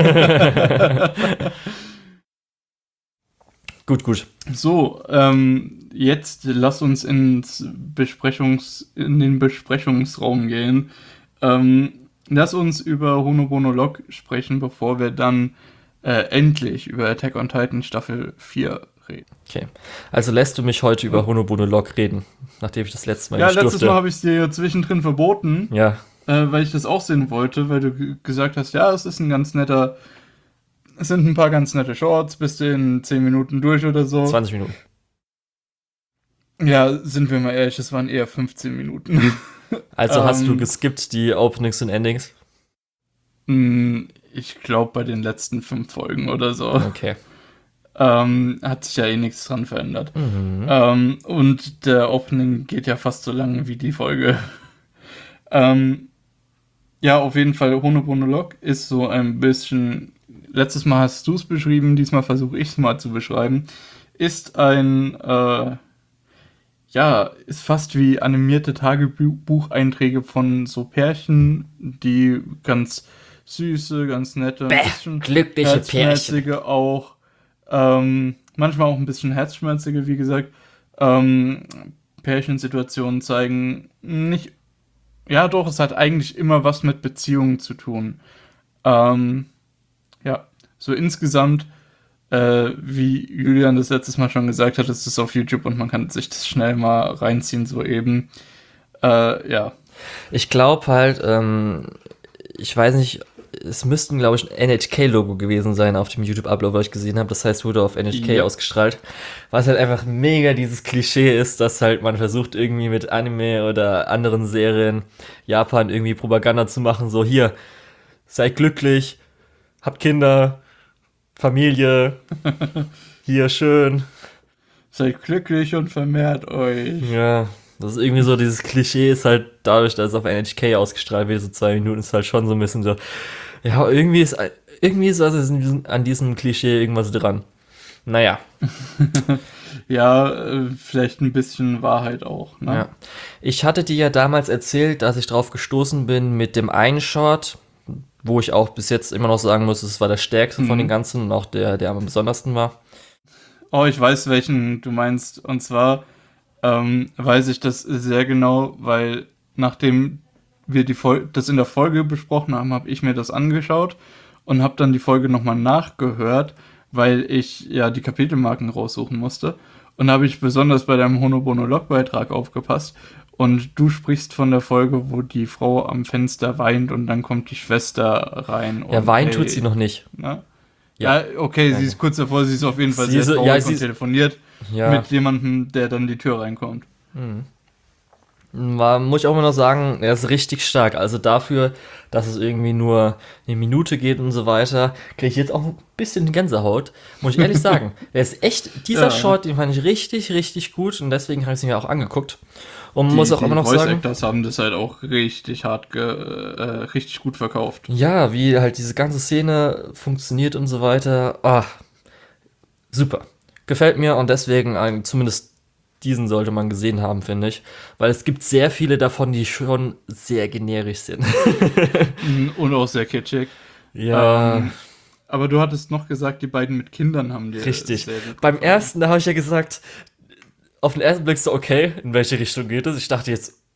Gut, gut. So, ähm, jetzt lass uns ins Besprechungs-, in den Besprechungsraum gehen. Ähm, lass uns über Honobono Log sprechen, bevor wir dann äh, endlich über Attack on Titan Staffel vier reden. Okay. Also lässt du mich heute über Honobono Log reden, nachdem ich das letzte Mal Ja, nicht letztes durfte. Mal habe ich es dir ja zwischendrin verboten, Ja, äh, weil ich das auch sehen wollte, weil du g- gesagt hast, ja, es ist ein ganz netter, es sind ein paar ganz nette Shorts, bist du in zehn Minuten durch oder so. zwanzig Minuten. Ja, sind wir mal ehrlich, es waren eher fünfzehn Minuten. Also hast du Ähm, geskippt die Openings und Endings? Hm, Ich glaube bei den letzten fünf Folgen oder so. Okay. Ähm, hat sich ja eh nichts dran verändert. Mhm. Ähm, und der Opening geht ja fast so lang wie die Folge. ähm, ja, auf jeden Fall, Honobono Log ist so ein bisschen, letztes Mal hast du es beschrieben, diesmal versuche ich es mal zu beschreiben, ist ein, äh, ja, ist fast wie animierte Tagebucheinträge von so Pärchen, die ganz süße, ganz nette, ein Bäh, bisschen glückliche herzschmerzige auch, ähm, manchmal auch ein bisschen herzschmerzige, wie gesagt, ähm, Pärchensituationen zeigen. Nicht, ja doch, es hat eigentlich immer was mit Beziehungen zu tun. Ähm, ja, so insgesamt, äh, wie Julian das letztes Mal schon gesagt hat, ist es auf YouTube und man kann sich das schnell mal reinziehen, so eben. Äh, ja. Ich glaube halt, ähm, ich weiß nicht, es müssten, glaube ich, ein N H K-Logo gewesen sein auf dem YouTube-Upload, was ich gesehen habe. Das heißt, wurde auf N H K Ja. ausgestrahlt. Was halt einfach mega dieses Klischee ist, dass halt man versucht, irgendwie mit Anime oder anderen Serien Japan irgendwie Propaganda zu machen. So, hier, seid glücklich, habt Kinder, Familie, hier schön. Seid glücklich und vermehrt euch. Ja, das ist irgendwie so, dieses Klischee ist halt dadurch, dass es auf N H K ausgestrahlt wird, so zwei Minuten, ist halt schon so ein bisschen so, ja, irgendwie ist, irgendwie ist also an diesem Klischee irgendwas dran. Naja, Ja, äh, vielleicht ein bisschen Wahrheit auch, ne? ja. Ich hatte dir ja damals erzählt, dass ich drauf gestoßen bin mit dem einen Short, wo ich auch bis jetzt immer noch sagen muss, es war der stärkste von Mhm. den ganzen und auch der, der am besondersten war. Oh, ich weiß, welchen du meinst. Und zwar ähm, weiß ich das sehr genau, weil nachdem wir die Fol- das in der Folge besprochen haben, habe ich mir das angeschaut und habe dann die Folge nochmal nachgehört, weil ich ja die Kapitelmarken raussuchen musste. Und da habe ich besonders bei deinem Honobono-Log-Beitrag aufgepasst. Und du sprichst von der Folge, wo die Frau am Fenster weint und dann kommt die Schwester rein. Ja, und, weinen hey, tut sie noch nicht. Ne? Ja. Ja, okay, sie ist kurz davor, sie ist auf jeden Fall Sie sehr ist- traurig ja, und sie ist- telefoniert Ja. mit jemandem, der dann die Tür reinkommt. War, muss ich auch immer noch sagen, er ist richtig stark. Also dafür, dass es irgendwie nur eine Minute geht und so weiter, kriege ich jetzt auch ein bisschen Gänsehaut. Muss ich ehrlich sagen. Der ist echt, dieser Ja. Short, den fand ich richtig, richtig gut und deswegen habe ich ihn mir auch angeguckt. Und Die, muss auch die immer noch Voice sagen, Actors haben das halt auch richtig hart, ge äh, richtig gut verkauft. ja, wie halt diese ganze Szene funktioniert und so weiter. Ah, super. Gefällt mir und deswegen äh, zumindest diesen sollte man gesehen haben, finde ich. Weil es gibt sehr viele davon, die schon sehr generisch sind. Mhm, und auch sehr kitschig. Ja. Ähm, aber du hattest noch gesagt, die beiden mit Kindern haben dir Richtig. sehr gut Beim gefallen. ersten, da habe ich ja gesagt, auf den ersten Blick so, okay, in welche Richtung geht es? Ich dachte jetzt,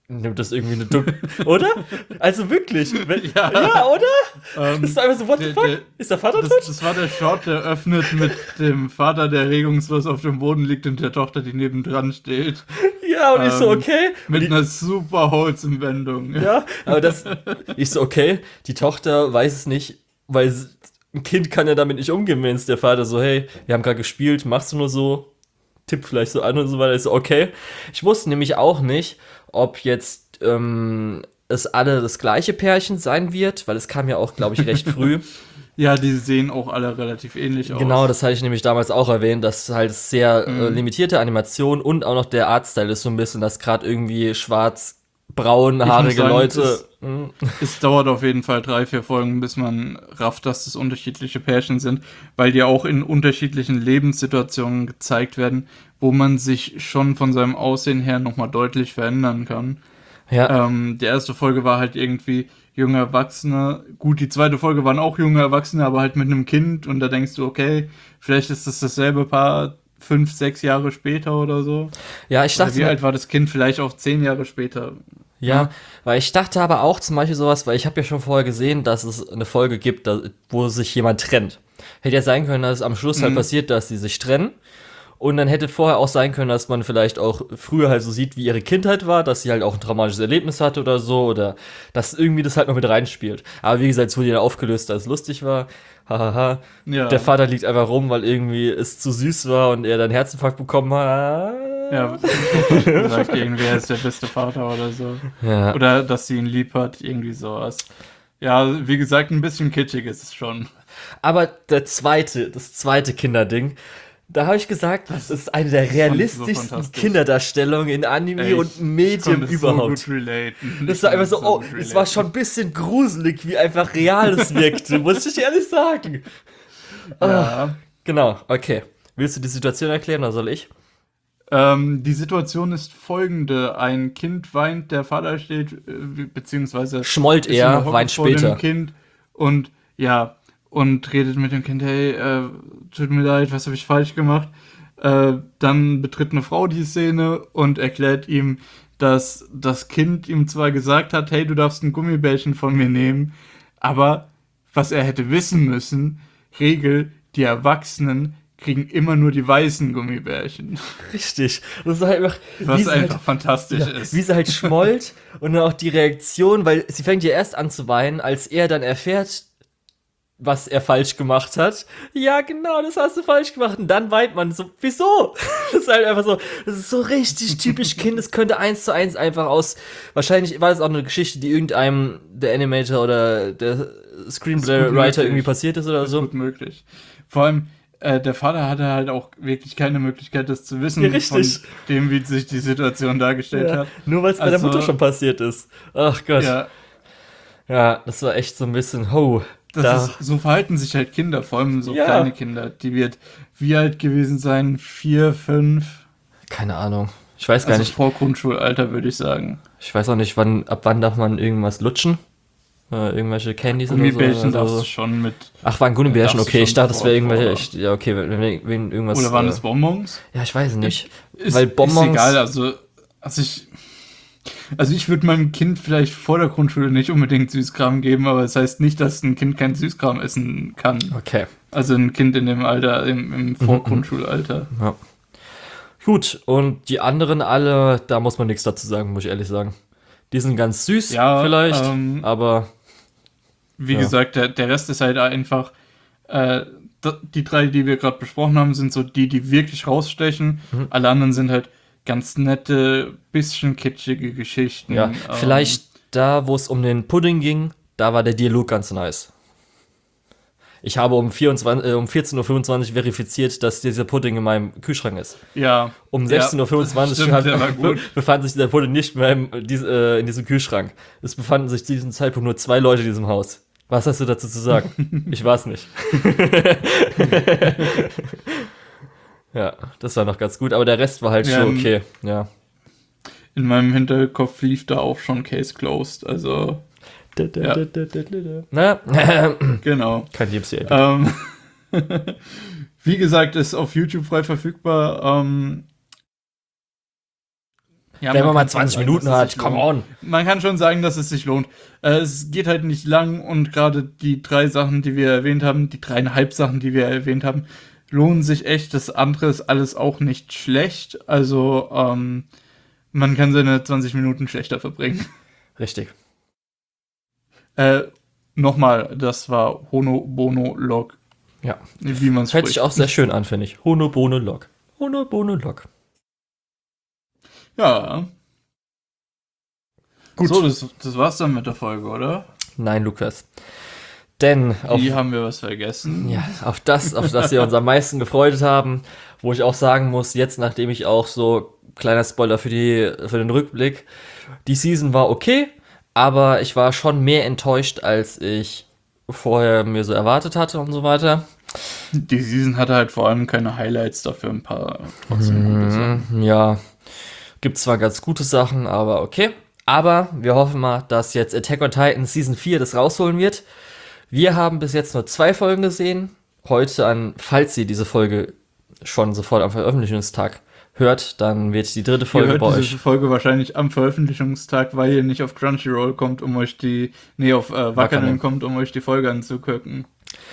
nimmt das irgendwie eine dumme. Oder? Also wirklich. Wenn, Ja. ja, oder? Ähm, Das ist einfach so, what the der- fuck? der- ist der Vater Das, tot? das war der Shot, der öffnet mit dem Vater, der regungslos auf dem Boden liegt und der Tochter, die nebendran steht. Ja, und ich so, ähm, okay. Mit Und die, einer super Holzenwendung. ja, aber das. Ich so, okay, die Tochter weiß es nicht, weil s- ein Kind kann ja damit nicht umgehen, wenn es der Vater so, hey, wir haben gerade gespielt, machst du nur so, tipp vielleicht so an und so weiter. Ich so, okay. Ich wusste nämlich auch nicht, ob jetzt ähm, es alle das gleiche Pärchen sein wird, weil es kam ja auch, glaube ich, recht früh. Ja, die sehen auch alle relativ ähnlich aus. Genau, das hatte ich nämlich damals auch erwähnt, dass halt sehr äh, limitierte Animation und auch noch der Artstyle ist so ein bisschen, dass gerade irgendwie schwarz, braunhaarige sagen, Leute. es- mh, Es dauert auf jeden Fall drei, vier Folgen, bis man rafft, dass das unterschiedliche Pärchen sind, weil die auch in unterschiedlichen Lebenssituationen gezeigt werden, wo man sich schon von seinem Aussehen her nochmal deutlich verändern kann. ja, Ähm, die erste Folge war halt irgendwie junge Erwachsene. Gut, die zweite Folge waren auch junge Erwachsene, aber halt mit einem Kind. Und da denkst du, okay, vielleicht ist das dasselbe Paar fünf, sechs Jahre später oder so. ja, ich Oder dachte, wie mir- alt war das Kind? Vielleicht auch zehn Jahre später. ja, weil ich dachte aber auch zum Beispiel sowas, weil ich habe ja schon vorher gesehen, dass es eine Folge gibt, da, wo sich jemand trennt. Hätte ja sein können, dass es am Schluss halt passiert, dass sie sich trennen. Und dann hätte vorher auch sein können, dass man vielleicht auch früher halt so sieht, wie ihre Kindheit war, dass sie halt auch ein traumatisches Erlebnis hatte oder so, oder dass irgendwie das halt noch mit reinspielt. Aber wie gesagt, es wurde ja aufgelöst, dass es lustig war. Hahaha. Ja. Der Vater liegt einfach rum, weil irgendwie es zu süß war und er dann Herzinfarkt bekommen hat. Ja, sagt irgendwie, er ist der beste Vater oder so. Ja. Oder dass sie ihn lieb hat, irgendwie sowas. Ja, wie gesagt, ein bisschen kitschig ist es schon. Aber der zweite, das zweite Kinderding, da habe ich gesagt, das ist eine der fand ich so realistischsten fantastisch. Kinderdarstellungen in Anime Ey, und ich Medium konnte überhaupt. So gut relaten. Das Ich war einfach konnte so, oh, gut es relaten. war schon ein bisschen gruselig, wie einfach real es wirkte, muss ich ehrlich sagen. Ja. Genau, okay. Willst du die Situation erklären oder soll ich? Ähm, die Situation ist folgende: Ein Kind weint, der Vater steht, äh, beziehungsweise Schmollt ist in der er, Hocke weint vor dem später. Kind und ja, und redet mit dem Kind, hey, äh, tut mir leid, was habe ich falsch gemacht? Äh, dann betritt eine Frau die Szene und erklärt ihm, dass das Kind ihm zwar gesagt hat, hey, du darfst ein Gummibärchen von mir nehmen, aber was er hätte wissen müssen, Regel, die Erwachsenen kriegen immer nur die weißen Gummibärchen. Richtig. Das ist halt einfach, Was wie sie einfach halt, fantastisch ja, ist. wie sie halt schmollt und dann auch die Reaktion, weil sie fängt ja erst an zu weinen, als er dann erfährt, was er falsch gemacht hat. Ja, genau, das hast du falsch gemacht. Und dann weint man so, wieso? Das ist halt einfach so, das ist so richtig typisch Kind. Das könnte eins zu eins einfach aus, wahrscheinlich war das auch eine Geschichte, die irgendeinem der Animator oder der Screenplay-Writer möglich. irgendwie passiert ist oder ist so. gut möglich. Vor allem, äh, der Vater hatte halt auch wirklich keine Möglichkeit, das zu wissen, Ja, richtig. von dem, wie sich die Situation dargestellt Ja, hat. nur weil es bei der Also, Mutter schon passiert ist. Ach Gott. Ja, Ja, das war echt so ein bisschen, ho. das Da, ist, so verhalten sich halt Kinder, vor allem so Ja. kleine Kinder. Die wird wie alt gewesen sein? Vier, fünf? keine Ahnung. Ich weiß gar Also nicht. vor Grundschulalter, würde ich sagen. Ich weiß auch nicht, wann, ab wann darf man irgendwas lutschen? Äh, irgendwelche Candies oder Gummibärchen so. darfst Oder du so. schon mit. Ach, waren Gummibärchen, darfst du okay. Ich schon dachte, das wäre vor- irgendwelche. vor- Ich, ja, okay, wenn, wenn, wenn irgendwas. Oder waren äh, es Bonbons? Ja, ich weiß nicht. Ist, Weil Bonbons. ist egal, also, also ich. Also ich würde meinem Kind vielleicht vor der Grundschule nicht unbedingt Süßkram geben, aber das heißt nicht, dass ein Kind kein Süßkram essen kann. Okay. Also ein Kind in dem Alter, im, im Vorgrundschulalter. Ja. Gut, und die anderen alle, da muss man nichts dazu sagen, muss ich ehrlich sagen. Die sind ganz süß, Ja, vielleicht, ähm, aber Wie Ja. gesagt, der, der Rest ist halt einfach, äh, d- die drei, die wir gerade besprochen haben, sind so die, die wirklich rausstechen. Mhm. Alle anderen sind halt ganz nette, bisschen kitschige Geschichten. ja, Ähm, vielleicht da, wo es um den Pudding ging, da war der Dialog ganz nice. Ich habe um, vierundzwanzig, äh, um vierzehn Uhr fünfundzwanzig verifiziert, dass dieser Pudding in meinem Kühlschrank ist. Ja. Um Ja, sechzehn Uhr fünfundzwanzig stimmt, hat, der war gut. befand sich dieser Pudding nicht mehr im, dies, äh, in diesem Kühlschrank. Es befanden sich zu diesem Zeitpunkt nur zwei Leute in diesem Haus. Was hast du dazu zu sagen? Ich weiß nicht. Ja, das war noch ganz gut, aber der Rest war halt Ja, schon okay. Ja. In meinem Hinterkopf lief da auch schon Case Closed, also Ja. Na, genau. kein Liebs hier. Ähm, wie gesagt, ist auf YouTube frei verfügbar. Ähm, Ja, Wenn man mal kann zwanzig schon sagen, Minuten dass es hat, sich come lohnt. on. Man kann schon sagen, dass es sich lohnt. Äh, es geht halt nicht lang und gerade die drei Sachen, die wir erwähnt haben, die dreieinhalb Sachen, die wir erwähnt haben, lohnen sich echt. Das andere ist alles auch nicht schlecht. Also, ähm, man kann seine zwanzig Minuten schlechter verbringen. Richtig. Äh, nochmal, das war Hono Bono Log, Ja. wie man es Hört spricht. sich auch sehr schön an, finde ich. Hono Bono Log. Hono Bono Log. Ja. Gut. So, das, das war's dann mit der Folge, oder? Nein, Lukas. Denn auf, Wie haben wir was vergessen? ja, auf das, auf das wir uns am meisten gefreut haben, wo ich auch sagen muss, jetzt nachdem ich auch so, kleiner Spoiler für, die, für den Rückblick, die Season war okay, aber ich war schon mehr enttäuscht, als ich vorher mir so erwartet hatte und so weiter. Die Season hatte halt vor allem keine Highlights, dafür ein paar trotzdem gute Sachen. Ja, gibt zwar ganz gute Sachen, aber okay. Aber wir hoffen mal, dass jetzt Attack on Titan Season vier das rausholen wird. Wir haben bis jetzt nur zwei Folgen gesehen. Heute an, falls ihr diese Folge schon sofort am Veröffentlichungstag hört, dann wird die dritte Ihr Folge hört bei diese euch. Folge wahrscheinlich am Veröffentlichungstag, weil ihr nicht auf Crunchyroll kommt, um euch die, nee, auf äh, Wakanim. Wakanim kommt, um euch die Folge anzugucken.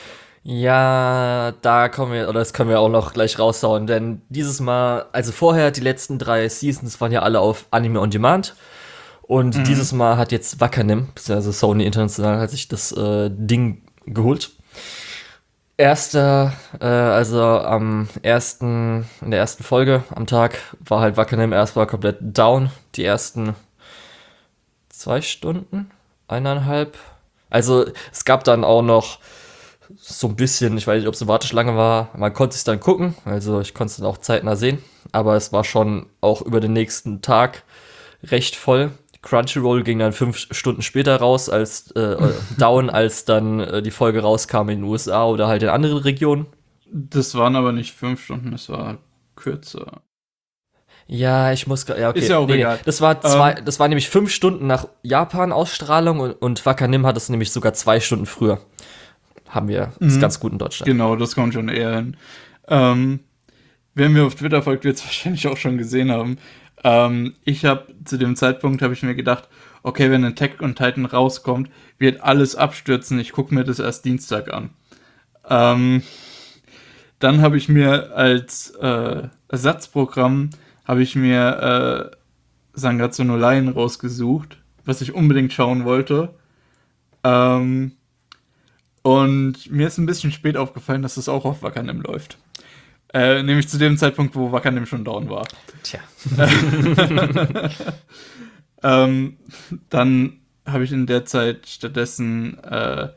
Ja, da kommen wir, oder das können wir auch noch gleich raushauen, denn dieses Mal, also vorher, die letzten drei Seasons waren ja alle auf Anime on Demand. Und Mhm. dieses Mal hat jetzt Wakanim, beziehungsweise Sony International, hat sich das äh, Ding geholt. Erster, äh, also am ersten, in der ersten Folge am Tag war halt Wakanim erstmal komplett down. Die ersten zwei Stunden, eineinhalb. Also es gab dann auch noch so ein bisschen, ich weiß nicht, ob es eine Warteschlange war, man konnte es dann gucken, also ich konnte es dann auch zeitnah sehen, aber es war schon auch über den nächsten Tag recht voll. Crunchyroll ging dann fünf Stunden später raus, als äh, down, als dann äh, die Folge rauskam in den U S A oder halt in anderen Regionen. Das waren aber nicht fünf Stunden, das war kürzer. Ja, ich muss, gra- ja, okay. Ist ja auch nee, nee. egal. Das war zwei, Ähm. das war nämlich fünf Stunden nach Japan-Ausstrahlung und, und Wakanim hat es nämlich sogar zwei Stunden früher. Haben wir, das ist Mhm. ganz gut in Deutschland. Genau, das kommt schon eher hin. Ähm, wer mir auf Twitter folgt, wird es wahrscheinlich auch schon gesehen haben. Ähm, ich habe zu dem Zeitpunkt habe ich mir gedacht, okay, wenn Attack on Titan rauskommt, wird alles abstürzen. Ich gucke mir das erst Dienstag an. Ähm, dann habe ich mir als äh, Ersatzprogramm habe ich mir äh, Sangatsu no Lion rausgesucht, was ich unbedingt schauen wollte. Ähm, und mir ist ein bisschen spät aufgefallen, dass das auch auf Wakanim läuft. Äh, nämlich zu dem Zeitpunkt, wo Wakanim schon down war. Tja. ähm, dann habe ich in der Zeit stattdessen äh,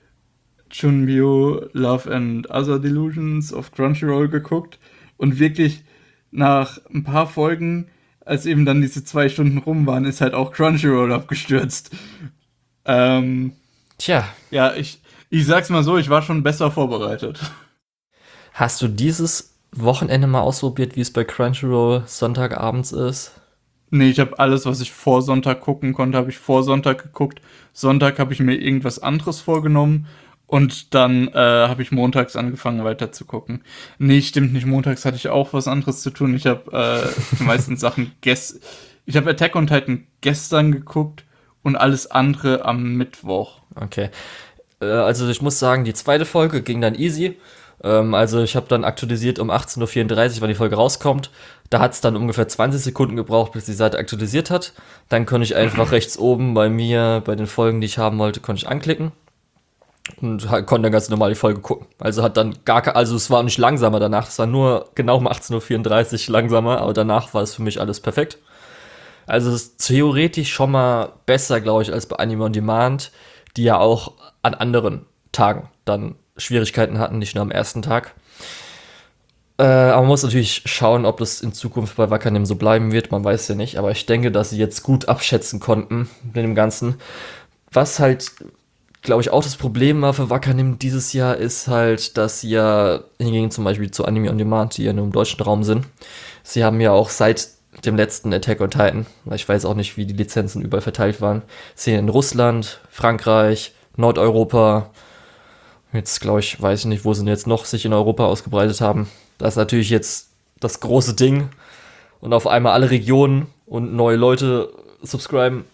Chunbyo Love and Other Delusions auf Crunchyroll geguckt und wirklich nach ein paar Folgen, als eben dann diese zwei Stunden rum waren, ist halt auch Crunchyroll abgestürzt. Ähm, Tja, ja, ich, ich sag's mal so, ich war schon besser vorbereitet. hast du dieses Wochenende mal ausprobiert, wie es bei Crunchyroll Sonntagabends ist? Nee, ich habe alles, was ich vor Sonntag gucken konnte, habe ich vor Sonntag geguckt. Sonntag habe ich mir irgendwas anderes vorgenommen und dann äh, habe ich montags angefangen weiter zu gucken. Nee, stimmt nicht, montags hatte ich auch was anderes zu tun. Ich habe äh, die meisten Sachen gestern. Ich habe Attack on Titan gestern geguckt und alles andere am Mittwoch. Okay. Äh, also ich muss sagen, die zweite Folge ging dann easy. Ähm, also ich habe dann aktualisiert um achtzehn Uhr vierunddreißig, wann die Folge rauskommt. Da hat es dann ungefähr zwanzig Sekunden gebraucht, bis die Seite aktualisiert hat. Dann konnte ich einfach rechts oben bei mir, bei den Folgen, die ich haben wollte, konnte ich anklicken. Und halt, konnte dann ganz normal die Folge gucken. Also hat dann gar ke- also es war nicht langsamer danach, es war nur genau um achtzehn Uhr vierunddreißig langsamer, aber danach war es für mich alles perfekt. Also es ist theoretisch schon mal besser, glaube ich, als bei Anime on Demand, die ja auch an anderen Tagen dann Schwierigkeiten hatten, nicht nur am ersten Tag. Äh, aber man muss natürlich schauen, ob das in Zukunft bei Wakanim so bleiben wird, man weiß ja nicht, aber ich denke, dass sie jetzt gut abschätzen konnten mit dem Ganzen. Was halt, glaube ich, auch das Problem war für Wakanim dieses Jahr, ist halt, dass sie ja, hingegen zum Beispiel zu Anime on Demand, die ja nur im deutschen Raum sind, sie haben ja auch seit dem letzten Attack on Titan, weil ich weiß auch nicht, wie die Lizenzen überall verteilt waren, sind in Russland, Frankreich, Nordeuropa, jetzt glaube ich, weiß ich nicht, wo sie jetzt noch sich in Europa ausgebreitet haben. Das ist natürlich jetzt das große Ding und auf einmal alle Regionen und neue Leute subscriben.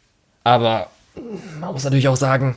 Aber man muss natürlich auch sagen,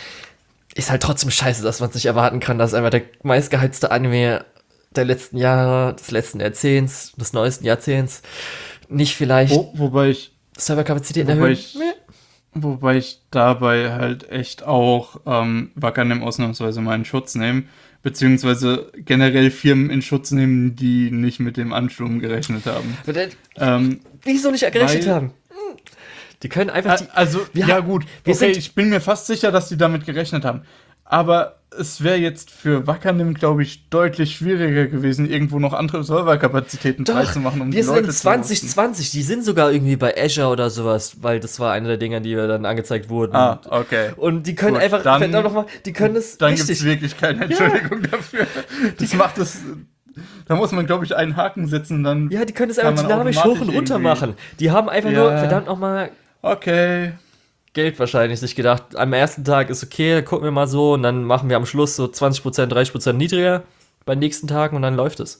ist halt trotzdem scheiße, dass man es nicht erwarten kann, dass einfach der meistgehypte Anime der letzten Jahre, des letzten Jahrzehnts, des neuesten Jahrzehnts nicht vielleicht Wo, wobei ich, Serverkapazitäten wobei erhöhen. ich, wobei ich dabei halt echt auch ähm, Wakanim ausnahmsweise mal in Schutz nehme, beziehungsweise generell Firmen in Schutz nehmen, die nicht mit dem Ansturm gerechnet haben. Ähm, Wieso nicht gerechnet weil- haben? Die können einfach die. Also, wir ja haben- gut, wir okay, sind- ich bin mir fast sicher, dass die damit gerechnet haben. Aber es wäre jetzt für Wakanim, glaube ich, deutlich schwieriger gewesen, irgendwo noch andere Serverkapazitäten Doch, freizumachen, um die wir sind Leute in zu zwanzig hosten. zwanzig, die sind sogar irgendwie bei Azure oder sowas, weil das war eine der Dinger, die wir dann angezeigt wurden. Ah, okay. Und die können Gut, einfach, dann- verdammt noch mal, die können das Dann gibt richtig. es wirklich keine Entschuldigung dafür. Das macht es. Da muss man, glaube ich, einen Haken setzen, dann. Ja, die können das kann einfach man dynamisch hoch automatisch und runter irgendwie- machen. Die haben einfach Ja. nur, verdammt noch mal, Okay. Geld wahrscheinlich sich gedacht, am ersten Tag ist okay, gucken wir mal so und dann machen wir am Schluss so zwanzig Prozent, dreißig Prozent niedriger bei den nächsten Tagen und dann läuft es.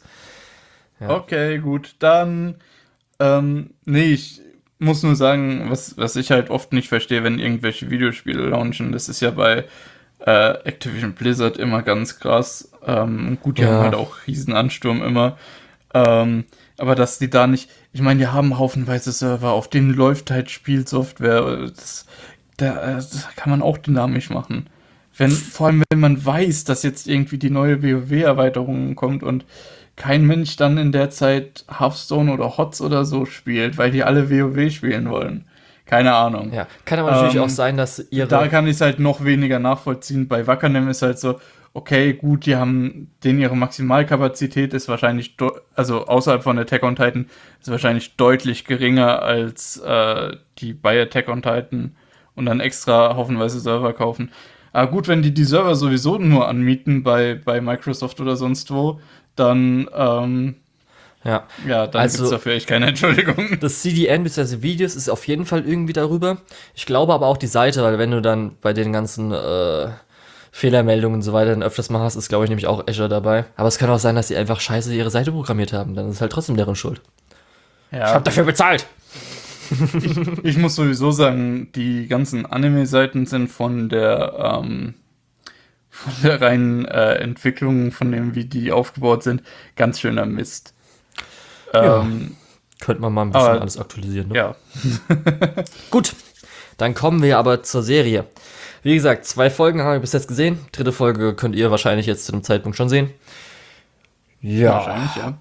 Ja. Okay, gut. Dann. Ähm, nee, ich muss nur sagen, was, was ich halt oft nicht verstehe, wenn irgendwelche Videospiele launchen, das ist ja bei äh, Activision Blizzard immer ganz krass. Ähm, gut, die Ja. haben halt auch Riesenansturm immer. Ähm, aber dass die da nicht, ich meine, die haben haufenweise Server, auf denen läuft halt Spielsoftware. Das, da, äh, das kann man auch dynamisch machen. Wenn, vor allem, wenn man weiß, dass jetzt irgendwie die neue WoW-Erweiterung kommt und kein Mensch dann in der Zeit Hearthstone oder H O T S oder so spielt, weil die alle WoW spielen wollen. Keine Ahnung. Ja, kann aber natürlich Ähm, auch sein, dass ihre. Da kann ich es halt noch weniger nachvollziehen. Bei Wakanim ist halt so, okay, gut, die haben, denen ihre Maximalkapazität ist wahrscheinlich, deu- also außerhalb von Attack on Titan, ist wahrscheinlich deutlich geringer als äh, die bei Attack on Titan und dann extra haufenweise Server kaufen. Aber gut, wenn die die Server sowieso nur anmieten bei, bei Microsoft oder sonst wo, dann, ähm, ja. ja, dann Also- gibt's dafür echt keine Entschuldigung. Das C D N bzw. Videos ist auf jeden Fall irgendwie darüber. Ich glaube aber auch die Seite, weil wenn du dann bei den ganzen äh, Fehlermeldungen und so weiter dann öfters mal hast, ist glaube ich nämlich auch Azure dabei. Aber es kann auch sein, dass sie einfach scheiße ihre Seite programmiert haben. Dann ist es halt trotzdem deren Schuld. Ja, Ich hab dafür bezahlt. Ich muss sowieso sagen, die ganzen Anime-Seiten sind von der, ähm, von der reinen äh, Entwicklung, von dem, wie die aufgebaut sind, ganz schöner Mist. Ja. Ähm, Könnte man mal ein bisschen Aber- alles aktualisieren. Ne? ja. Gut, dann kommen wir aber zur Serie. Wie gesagt, zwei Folgen haben wir bis jetzt gesehen. Dritte Folge könnt ihr wahrscheinlich jetzt zu dem Zeitpunkt schon sehen. Ja. Wahrscheinlich, ja.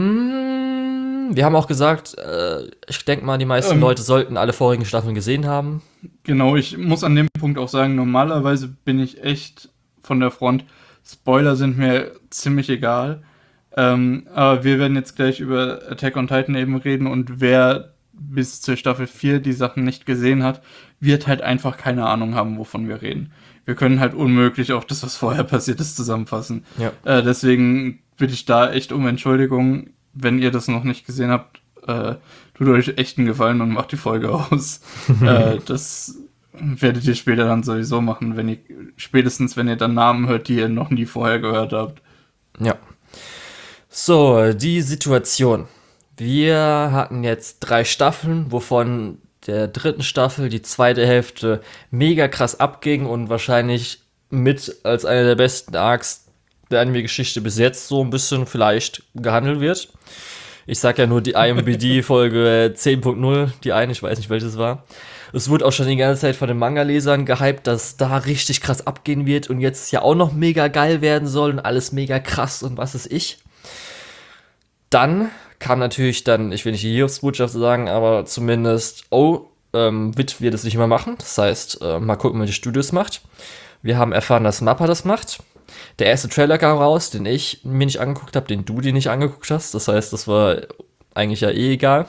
Ähm, wir haben auch gesagt, äh, ich denke mal, die meisten Ähm. Leute sollten alle vorigen Staffeln gesehen haben. Genau, ich muss an dem Punkt auch sagen, normalerweise bin ich echt von der Front. Spoiler sind mir ziemlich egal. Ähm, aber wir werden jetzt gleich über Attack on Titan eben reden und wer bis zur Staffel vier die Sachen nicht gesehen hat, wird halt einfach keine Ahnung haben, wovon wir reden. Wir können halt unmöglich auch das, was vorher passiert ist, zusammenfassen. Ja. Äh, deswegen bitte ich da echt um Entschuldigung, wenn ihr das noch nicht gesehen habt. Äh, tut euch echt einen Gefallen und macht die Folge aus. äh, das werdet ihr später dann sowieso machen, wenn ihr spätestens, wenn ihr dann Namen hört, die ihr noch nie vorher gehört habt. Ja. So, die Situation. Wir hatten jetzt drei Staffeln, wovon der dritten Staffel die zweite Hälfte mega krass abging und wahrscheinlich mit als eine der besten Arcs der Anime-Geschichte bis jetzt so ein bisschen vielleicht gehandelt wird. Ich sag ja nur die I M B D-Folge zehn Punkt null, die eine, ich weiß nicht, welches war. Es wurde auch schon die ganze Zeit von den Manga-Lesern gehypt, dass da richtig krass abgehen wird und jetzt ja auch noch mega geil werden soll und alles mega krass und was ist ich. Dann kam natürlich dann, ich will nicht die Hiobsbotschaft sagen, aber zumindest, oh, ähm, Witt wird es nicht mehr machen. Das heißt, äh, mal gucken, welche Studios macht. Wir haben erfahren, dass Mappa das macht. Der erste Trailer kam raus, den ich mir nicht angeguckt habe, den du dir nicht angeguckt hast. Das heißt, das war eigentlich ja eh egal.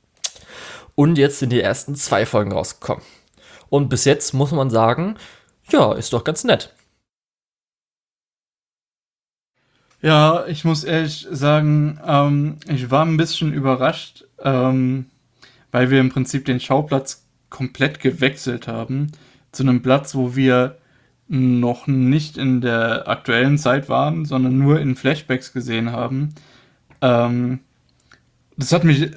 Und jetzt sind die ersten zwei Folgen rausgekommen. Und bis jetzt muss man sagen, ja, ist doch ganz nett. Ja, ich muss ehrlich sagen, ähm, ich war ein bisschen überrascht, ähm, weil wir im Prinzip den Schauplatz komplett gewechselt haben zu einem Platz, wo wir noch nicht in der aktuellen Zeit waren, sondern nur in Flashbacks gesehen haben. Ähm, das hat mich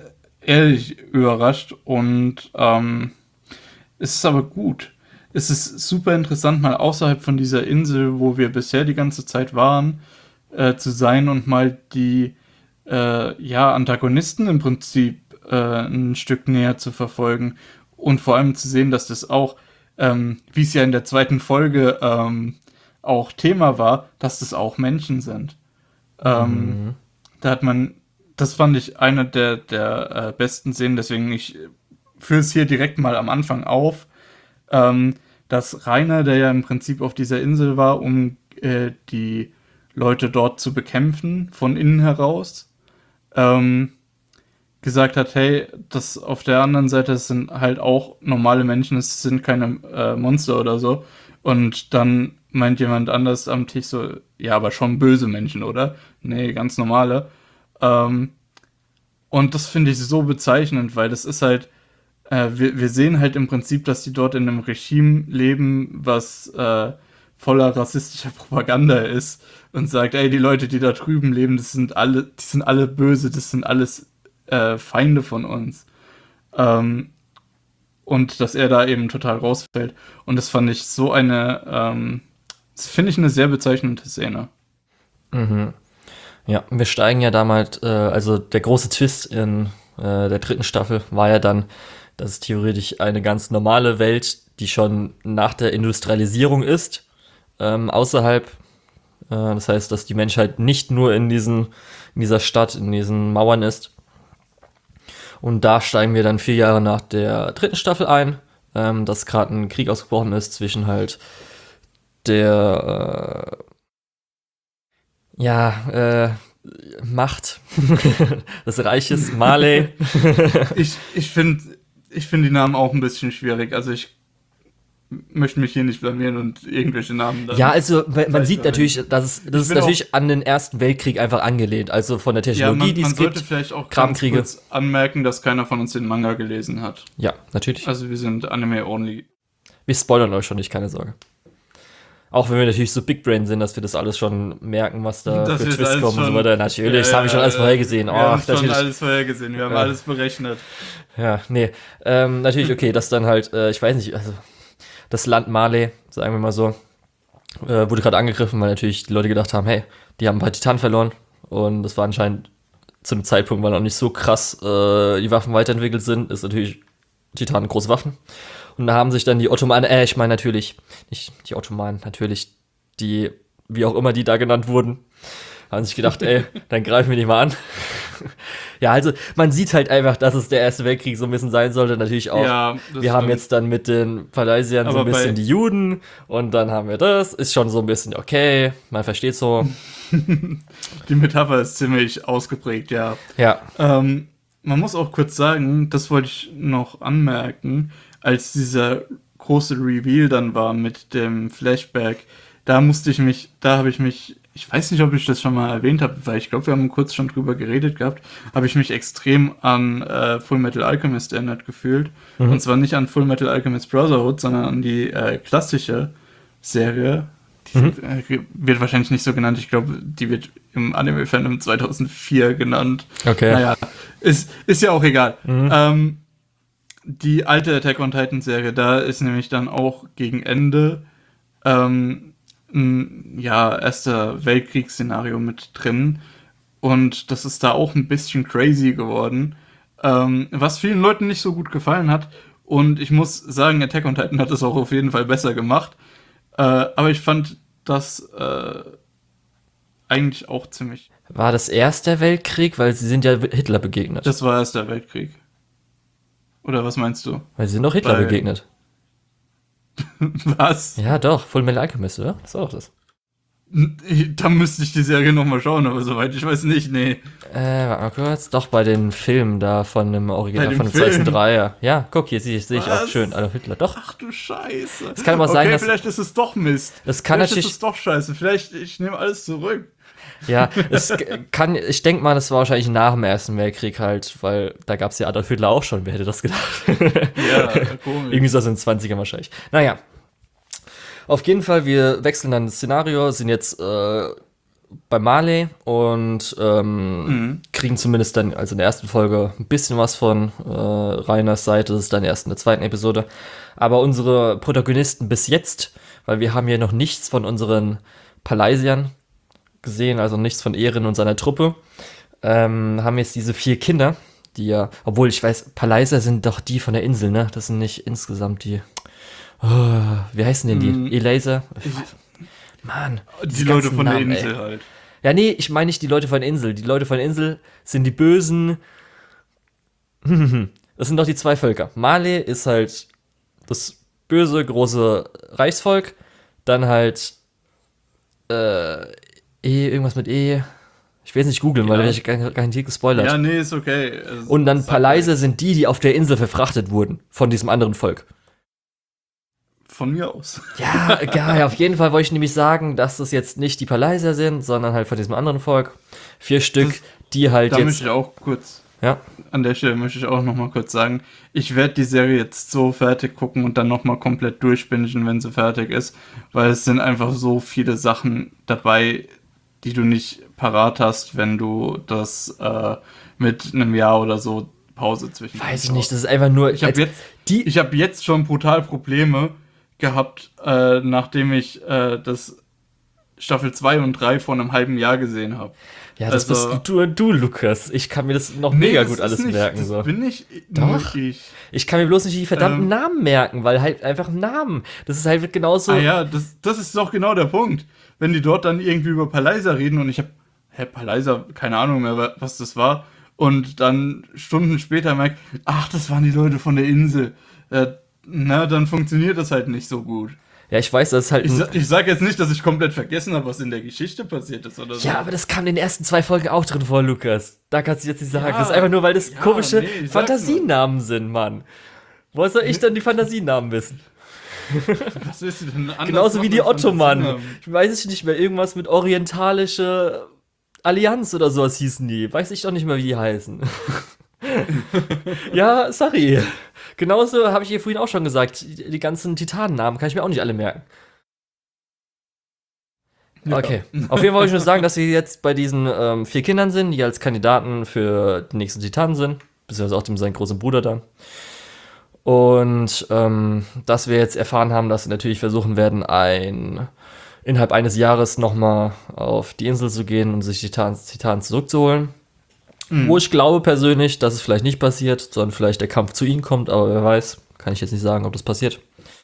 ehrlich überrascht und ähm, es ist aber gut. Es ist super interessant, mal außerhalb von dieser Insel, wo wir bisher die ganze Zeit waren, äh, zu sein und mal die äh, ja, Antagonisten im Prinzip äh, ein Stück näher zu verfolgen und vor allem zu sehen, dass das auch, ähm, wie es ja in der zweiten Folge ähm, auch Thema war, dass das auch Menschen sind. Ähm, Mhm. Da hat man, das fand ich eine der, der äh, besten Szenen, deswegen ich führe es hier direkt mal am Anfang auf, ähm, dass Rainer, der ja im Prinzip auf dieser Insel war, um äh, die Leute dort zu bekämpfen, von innen heraus, ähm, gesagt hat, hey, das auf der anderen Seite das sind halt auch normale Menschen, es sind keine äh, Monster oder so. Und dann meint jemand anders am Tisch so, ja, aber schon böse Menschen, oder? Nee, ganz normale. Ähm, und das finde ich so bezeichnend, weil das ist halt, äh, wir, wir sehen halt im Prinzip, dass die dort in einem Regime leben, was äh, voller rassistischer Propaganda ist und sagt, ey, die Leute, die da drüben leben, das sind alle, die sind alle böse, das sind alles äh, Feinde von uns. Ähm, und dass er da eben total rausfällt. Und das fand ich so eine, ähm, das finde ich eine sehr bezeichnende Szene. Mhm. Ja, wir steigen ja damals, äh, also der große Twist in äh, der dritten Staffel war ja dann, dass es theoretisch eine ganz normale Welt, die schon nach der Industrialisierung ist, ähm, außerhalb, äh, das heißt, dass die Menschheit nicht nur in diesen, in dieser Stadt, in diesen Mauern ist. Und da steigen wir dann vier Jahre nach der dritten Staffel ein, ähm, dass gerade ein Krieg ausgebrochen ist zwischen halt der äh, ja, äh, Macht des Reiches, Marley. Ich, ich finde ich find die Namen auch ein bisschen schwierig. Also ich möchte mich hier nicht blamieren und irgendwelche Namen dann. Ja, also man, man falsch sieht natürlich, verwenden. dass es, Ich das ist will auch, natürlich an den Ersten Weltkrieg einfach angelehnt. Also von der ja, Technologie, man, die man es sollte gibt, vielleicht auch ganz Grabenkriege. kurz anmerken, dass keiner von uns den Manga gelesen hat. Ja, natürlich. Also wir sind Anime-only. Wir spoilern euch schon nicht, keine Sorge. Auch wenn wir natürlich so Big Brain sind, dass wir das alles schon merken, was da Das für ist Twists alles kommen und so schon- weiter. Natürlich, Ja, das habe ich schon alles ja, vorhergesehen. Wir haben Ach, schon natürlich. alles vorhergesehen, wir haben Ja. alles berechnet. Ja, nee. Ähm, natürlich, okay, dass dann halt, äh, ich weiß nicht, also das Land Marley, sagen wir mal so, äh, wurde gerade angegriffen, weil natürlich die Leute gedacht haben, hey, die haben ein paar Titanen verloren. Und das war anscheinend zu einem Zeitpunkt, weil noch nicht so krass äh, die Waffen weiterentwickelt sind, ist natürlich Titanen große Waffen. Und da haben sich dann die Ottomanen, äh, ich meine natürlich, nicht die Ottomanen, natürlich die, wie auch immer die da genannt wurden, haben sich gedacht, ey, dann greifen wir die mal an. Ja, also man sieht halt einfach, dass es der Erste Weltkrieg so ein bisschen sein sollte. Natürlich auch, Ja, das wir haben stimmt. jetzt dann mit den Phalaisiern so Aber ein bisschen bei- die Juden und dann haben wir das. Ist schon so ein bisschen okay, man versteht so. Die Metapher ist ziemlich ausgeprägt, ja. Ja, Ähm, man muss auch kurz sagen, das wollte ich noch anmerken, als dieser große Reveal dann war mit dem Flashback, da musste ich mich, da habe ich mich, ich weiß nicht, ob ich das schon mal erwähnt habe, weil ich glaube, wir haben kurz schon drüber geredet gehabt, habe ich mich extrem an äh, Full Metal Alchemist erinnert gefühlt. Und zwar nicht an Full Metal Alchemist Brotherhood, sondern an die äh, klassische Serie. Die äh, wird wahrscheinlich nicht so genannt, ich glaube, die wird im Anime-Fandom zweitausendvier genannt. okay. Naja, ist, ist ja auch egal. Ähm, die alte Attack on Titan Serie, da ist nämlich dann auch gegen Ende ähm, ein ja, Erster Weltkriegsszenario mit drin. Und das ist da auch ein bisschen crazy geworden. Ähm, was vielen Leuten nicht so gut gefallen hat. Und ich muss sagen, Attack on Titan hat es auch auf jeden Fall besser gemacht. Äh, aber ich fand das äh, eigentlich auch ziemlich. War das Erster Weltkrieg? Weil sie sind ja Hitler begegnet. Das war Erster Weltkrieg. Oder was meinst du? Weil sie sind doch Hitler Weil- begegnet. Was? Ja, doch, Full Metal Alchemist, oder? Das war doch das. Da müsste ich die Serie nochmal schauen, aber soweit ich weiß nicht, nee. Äh, warte mal kurz. Doch, bei den Filmen da von dem Original, Bei dem von dem Film? zweitausenddrei. Ja, ja guck, hier sehe ich, sehe ich auch Was? schön Adolf Hitler. Doch, Ach du Scheiße. Es kann aber okay, sein, dass- vielleicht ist es doch Mist. das kann vielleicht natürlich, ist es doch scheiße. Vielleicht, ich nehme alles zurück. ja, es kann, ich denke mal, das war wahrscheinlich nach dem Ersten Weltkrieg halt, weil da gab es ja Adolf Hitler auch schon, wer hätte das gedacht? Ja, komisch. Irgendwie so aus den zwanzigern wahrscheinlich. Naja. Auf jeden Fall, wir wechseln dann das Szenario, sind jetzt äh, bei Marley und ähm, Mhm. kriegen zumindest dann, also in der ersten Folge, ein bisschen was von äh, Rainers Seite. Das ist dann erst in der zweiten Episode. Aber unsere Protagonisten bis jetzt, weil wir haben ja noch nichts von unseren Palaisiern gesehen, also nichts von Eren und seiner Truppe, ähm, haben jetzt diese vier Kinder, die ja, obwohl ich weiß, Palaiser sind doch die von der Insel, ne? Das sind nicht insgesamt die. Oh, wie heißen denn die? Mhm. Elaser? Mann. Die diese Leute ganzen von der Namen, Insel ey. halt. Ja, nee, ich meine nicht die Leute von der Insel. Die Leute von der Insel sind die Bösen. Das sind doch die zwei Völker. Marley ist halt das böse, große Reichsvolk. Dann halt äh, E, irgendwas mit E. Ich will jetzt nicht googeln, weil Ja. da werde ich gar- garantiert gespoilert. Ja, nee, ist okay. Also, Und dann sag Palaiser sind die, die auf der Insel verfrachtet wurden von diesem anderen Volk. Von mir aus. Ja, egal. Auf jeden Fall wollte ich nämlich sagen, dass das jetzt nicht die Palaiser sind, sondern halt von diesem anderen Volk. Vier Stück, Das- die halt Da jetzt. möchte ich auch kurz, Ja, an der Stelle möchte ich auch nochmal kurz sagen, ich werde die Serie jetzt so fertig gucken und dann nochmal komplett durchbingen, wenn sie fertig ist, weil es sind einfach so viele Sachen dabei, die du nicht parat hast, wenn du das äh, mit einem Jahr oder so Pause zwischen. weiß ich nicht. Das ist einfach nur. Ich habe als- jetzt, die. ich habe jetzt schon brutal Probleme gehabt, äh, nachdem ich äh, das Staffel zwei und drei vor einem halben Jahr gesehen habe. Ja, das also- bist du, du, Lukas. Ich kann mir das noch mega gut alles merken. Das So. bin nicht Doch. nur ich. Ich kann mir bloß nicht die verdammten Ähm. Namen merken, weil halt einfach Namen. Das ist halt genauso. Ah ja, das, das ist doch genau der Punkt. Wenn die dort dann irgendwie über Palaiser reden und ich habe, hä, Palaiser, keine Ahnung mehr, wa- was das war. Und dann Stunden später merke, ach, das waren die Leute von der Insel. Äh, na, dann funktioniert das halt nicht so gut. Ja, ich weiß, das ist halt. Ich, Ein, sa- ich sage jetzt nicht, dass ich komplett vergessen habe, was in der Geschichte passiert ist oder so. ja, aber das kam in den ersten zwei Folgen auch drin vor, Lukas. Da kannst du jetzt nicht sagen. Ja, das ist einfach nur, weil das ja, komische nee, ich sag's Fantasienamen sind, Mann. Wo soll ich dann die Fantasienamen wissen? Was willst du denn anders Genauso wie machen die als Ottomanen. Fantasienamen? Ich weiß es nicht mehr. Irgendwas mit orientalische Allianz oder sowas hießen die. Weiß ich doch nicht mehr, wie die heißen. Ja, sorry. Genauso habe ich ihr vorhin auch schon gesagt. Die, die ganzen Titanennamen kann ich mir auch nicht alle merken. Ja. Okay. Auf jeden Fall wollte ich nur sagen, dass wir jetzt bei diesen ähm, vier Kindern sind, die als Kandidaten für den nächsten Titanen sind. Beziehungsweise auch dem seinen großen Bruder dann. Und ähm, dass wir jetzt erfahren haben, dass sie natürlich versuchen werden, ein innerhalb eines Jahres nochmal auf die Insel zu gehen und sich die Titanen, Titanen zurückzuholen. Mhm. Wo ich glaube persönlich, dass es vielleicht nicht passiert, sondern vielleicht der Kampf zu ihnen kommt, aber wer weiß, kann ich jetzt nicht sagen, ob das passiert.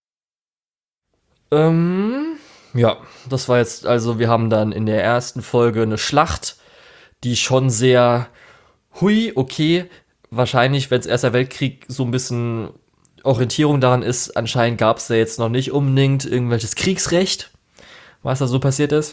Ähm, ja, das war jetzt, also wir haben dann in der ersten Folge eine Schlacht, die schon sehr, hui, okay, wahrscheinlich, wenn es Erster Weltkrieg so ein bisschen Orientierung daran ist, anscheinend gab es da jetzt noch nicht unbedingt irgendwelches Kriegsrecht, was da so passiert ist.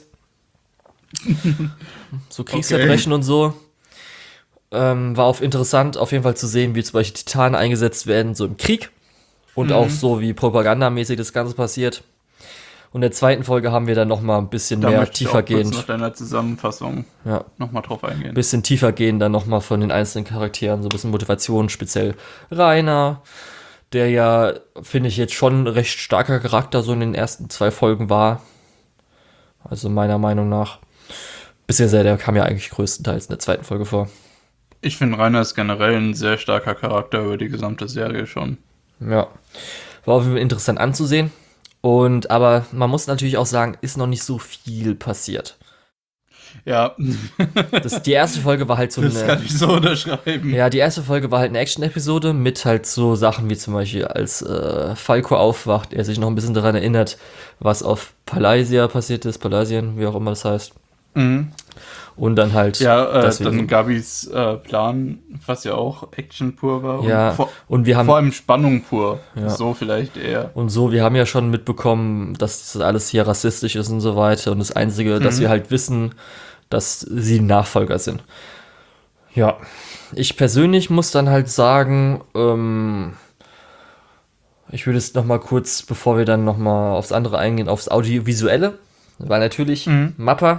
So Kriegsverbrechen und so. Ähm, war auch interessant, auf jeden Fall zu sehen, wie zum Beispiel Titanen eingesetzt werden, so im Krieg. Und Mhm. auch so, wie propagandamäßig das Ganze passiert. Und in der zweiten Folge haben wir dann noch mal ein bisschen Da mehr möchte ich auch kurz tiefergehend, nach deiner Zusammenfassung ja, nochmal drauf eingehen. ein bisschen tiefergehend dann noch mal von den einzelnen Charakteren, so ein bisschen Motivation, speziell Rainer, der ja, finde ich, jetzt schon ein recht starker Charakter so in den ersten zwei Folgen war. Also meiner Meinung nach. Beziehungsweise der kam ja eigentlich größtenteils in der zweiten Folge vor. Ich finde, Rainer ist generell ein sehr starker Charakter über die gesamte Serie schon. Ja, war auf jeden Fall interessant anzusehen. Und aber man muss natürlich auch sagen, ist noch nicht so viel passiert. Ja, Das, die erste Folge war halt so das eine. kann ich so unterschreiben. Ja, die erste Folge war halt eine Action-Episode mit halt so Sachen wie zum Beispiel, als äh, Falco aufwacht, er sich noch ein bisschen daran erinnert, was auf Palaisia passiert ist, Palaisien, wie auch immer das heißt. Mhm. Und dann halt. Ja, äh, dass wir dann so- Gabis äh, Plan, was ja auch Action pur war. Ja, Und vor, und wir haben. vor allem Spannung pur. Ja. So vielleicht eher. Und so, wir haben ja schon mitbekommen, dass das alles hier rassistisch ist und so weiter. Und das Einzige, dass Mhm. wir halt wissen, dass sie Nachfolger sind. Ja, ich persönlich muss dann halt sagen, ähm, ich würde es noch mal kurz, bevor wir dann noch mal aufs andere eingehen, aufs Audiovisuelle, weil natürlich Mhm. Mappa,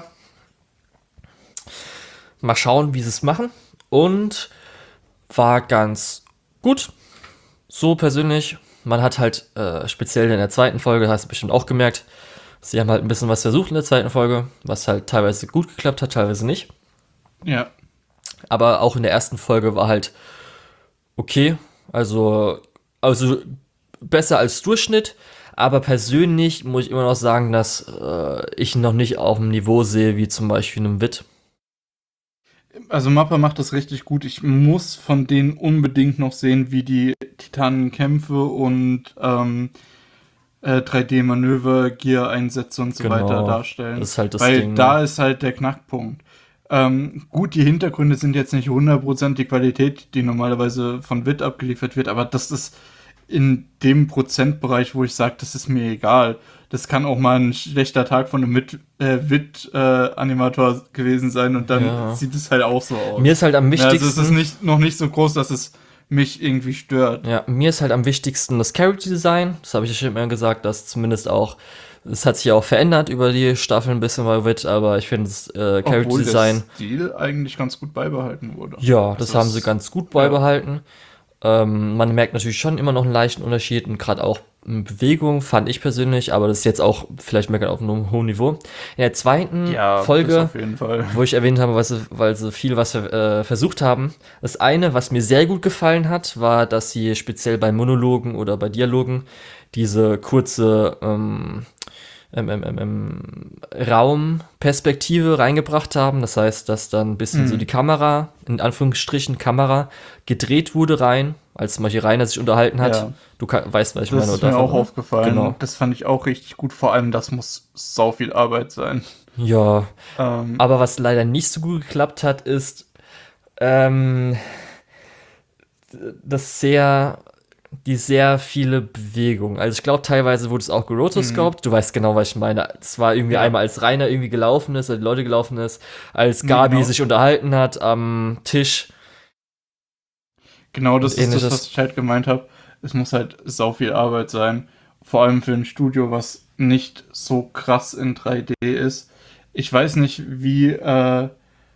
mal schauen, wie sie es machen. Und war ganz gut. So persönlich. Man hat halt, äh, speziell in der zweiten Folge, hast du bestimmt auch gemerkt, Sie haben halt ein bisschen was versucht in der zweiten Folge, was halt teilweise gut geklappt hat, teilweise nicht. Ja. Aber auch in der ersten Folge war halt okay, also, also besser als Durchschnitt. Aber persönlich muss ich immer noch sagen, dass äh, ich noch nicht auf dem Niveau sehe, wie zum Beispiel einem Witt. Also Mappa macht das richtig gut. Ich muss von denen unbedingt noch sehen, wie die Titanenkämpfe und ähm, äh, drei D-Manöver, Gear-Einsätze und so Genau, weiter darstellen. das ist halt das Weil Ding, da ne? ist halt der Knackpunkt. Ähm, gut, die Hintergründe sind jetzt nicht hundert Prozent die Qualität, die normalerweise von Witt abgeliefert wird, aber das ist in dem Prozentbereich, wo ich sage, das ist mir egal. Das kann auch mal ein schlechter Tag von einem Mit- äh, Witt-Animator gewesen sein und dann Ja. sieht es halt auch so aus. Mir ist halt am Ja, wichtigsten. also es ist nicht, noch nicht so groß, dass es mich irgendwie stört. Ja, mir ist halt am wichtigsten das Character Design. Das habe ich ja schon immer gesagt, dass zumindest auch, es hat sich ja auch verändert über die Staffel ein bisschen bei Witt, aber ich finde das äh, Character Obwohl Design, der Stil eigentlich ganz gut beibehalten wurde. ja, das Also haben es- sie ganz gut beibehalten. Ähm, man merkt natürlich schon immer noch einen leichten Unterschied und gerade auch in Bewegung, fand ich persönlich, aber das ist jetzt auch vielleicht meckern auf einem hohen Niveau. In der zweiten Ja, das Folge, auf jeden Fall. wo ich erwähnt habe, weil sie, weil sie viel was äh, versucht haben. Das eine, was mir sehr gut gefallen hat, war, dass sie speziell bei Monologen oder bei Dialogen diese kurze ähm, ähm, ähm, ähm, ähm, Raumperspektive reingebracht haben. Das heißt, dass dann ein bisschen Mhm. so die Kamera, in Anführungsstrichen Kamera, gedreht wurde rein, als zum Beispiel Rainer sich unterhalten hat. Ja. Du kann, weißt, was ich Das meine. ist oder? mir auch aufgefallen. Genau. Das fand ich auch richtig gut. Vor allem, das muss sau viel Arbeit sein. Ja, Ähm, aber was leider nicht so gut geklappt hat, ist ähm, das sehr, die sehr viele Bewegung. Also ich glaube, teilweise wurde es auch gerotoscoped. Du weißt genau, was ich meine. Es war irgendwie Ja. einmal, als Rainer irgendwie gelaufen ist, als die Leute gelaufen ist, als Nee, Gabi genau. sich unterhalten hat am Tisch. genau das und ist das, Ähnliches. was ich halt gemeint habe. Es muss halt sau viel Arbeit sein. Vor allem für ein Studio, was nicht so krass in drei D ist. Ich weiß nicht, wie, äh,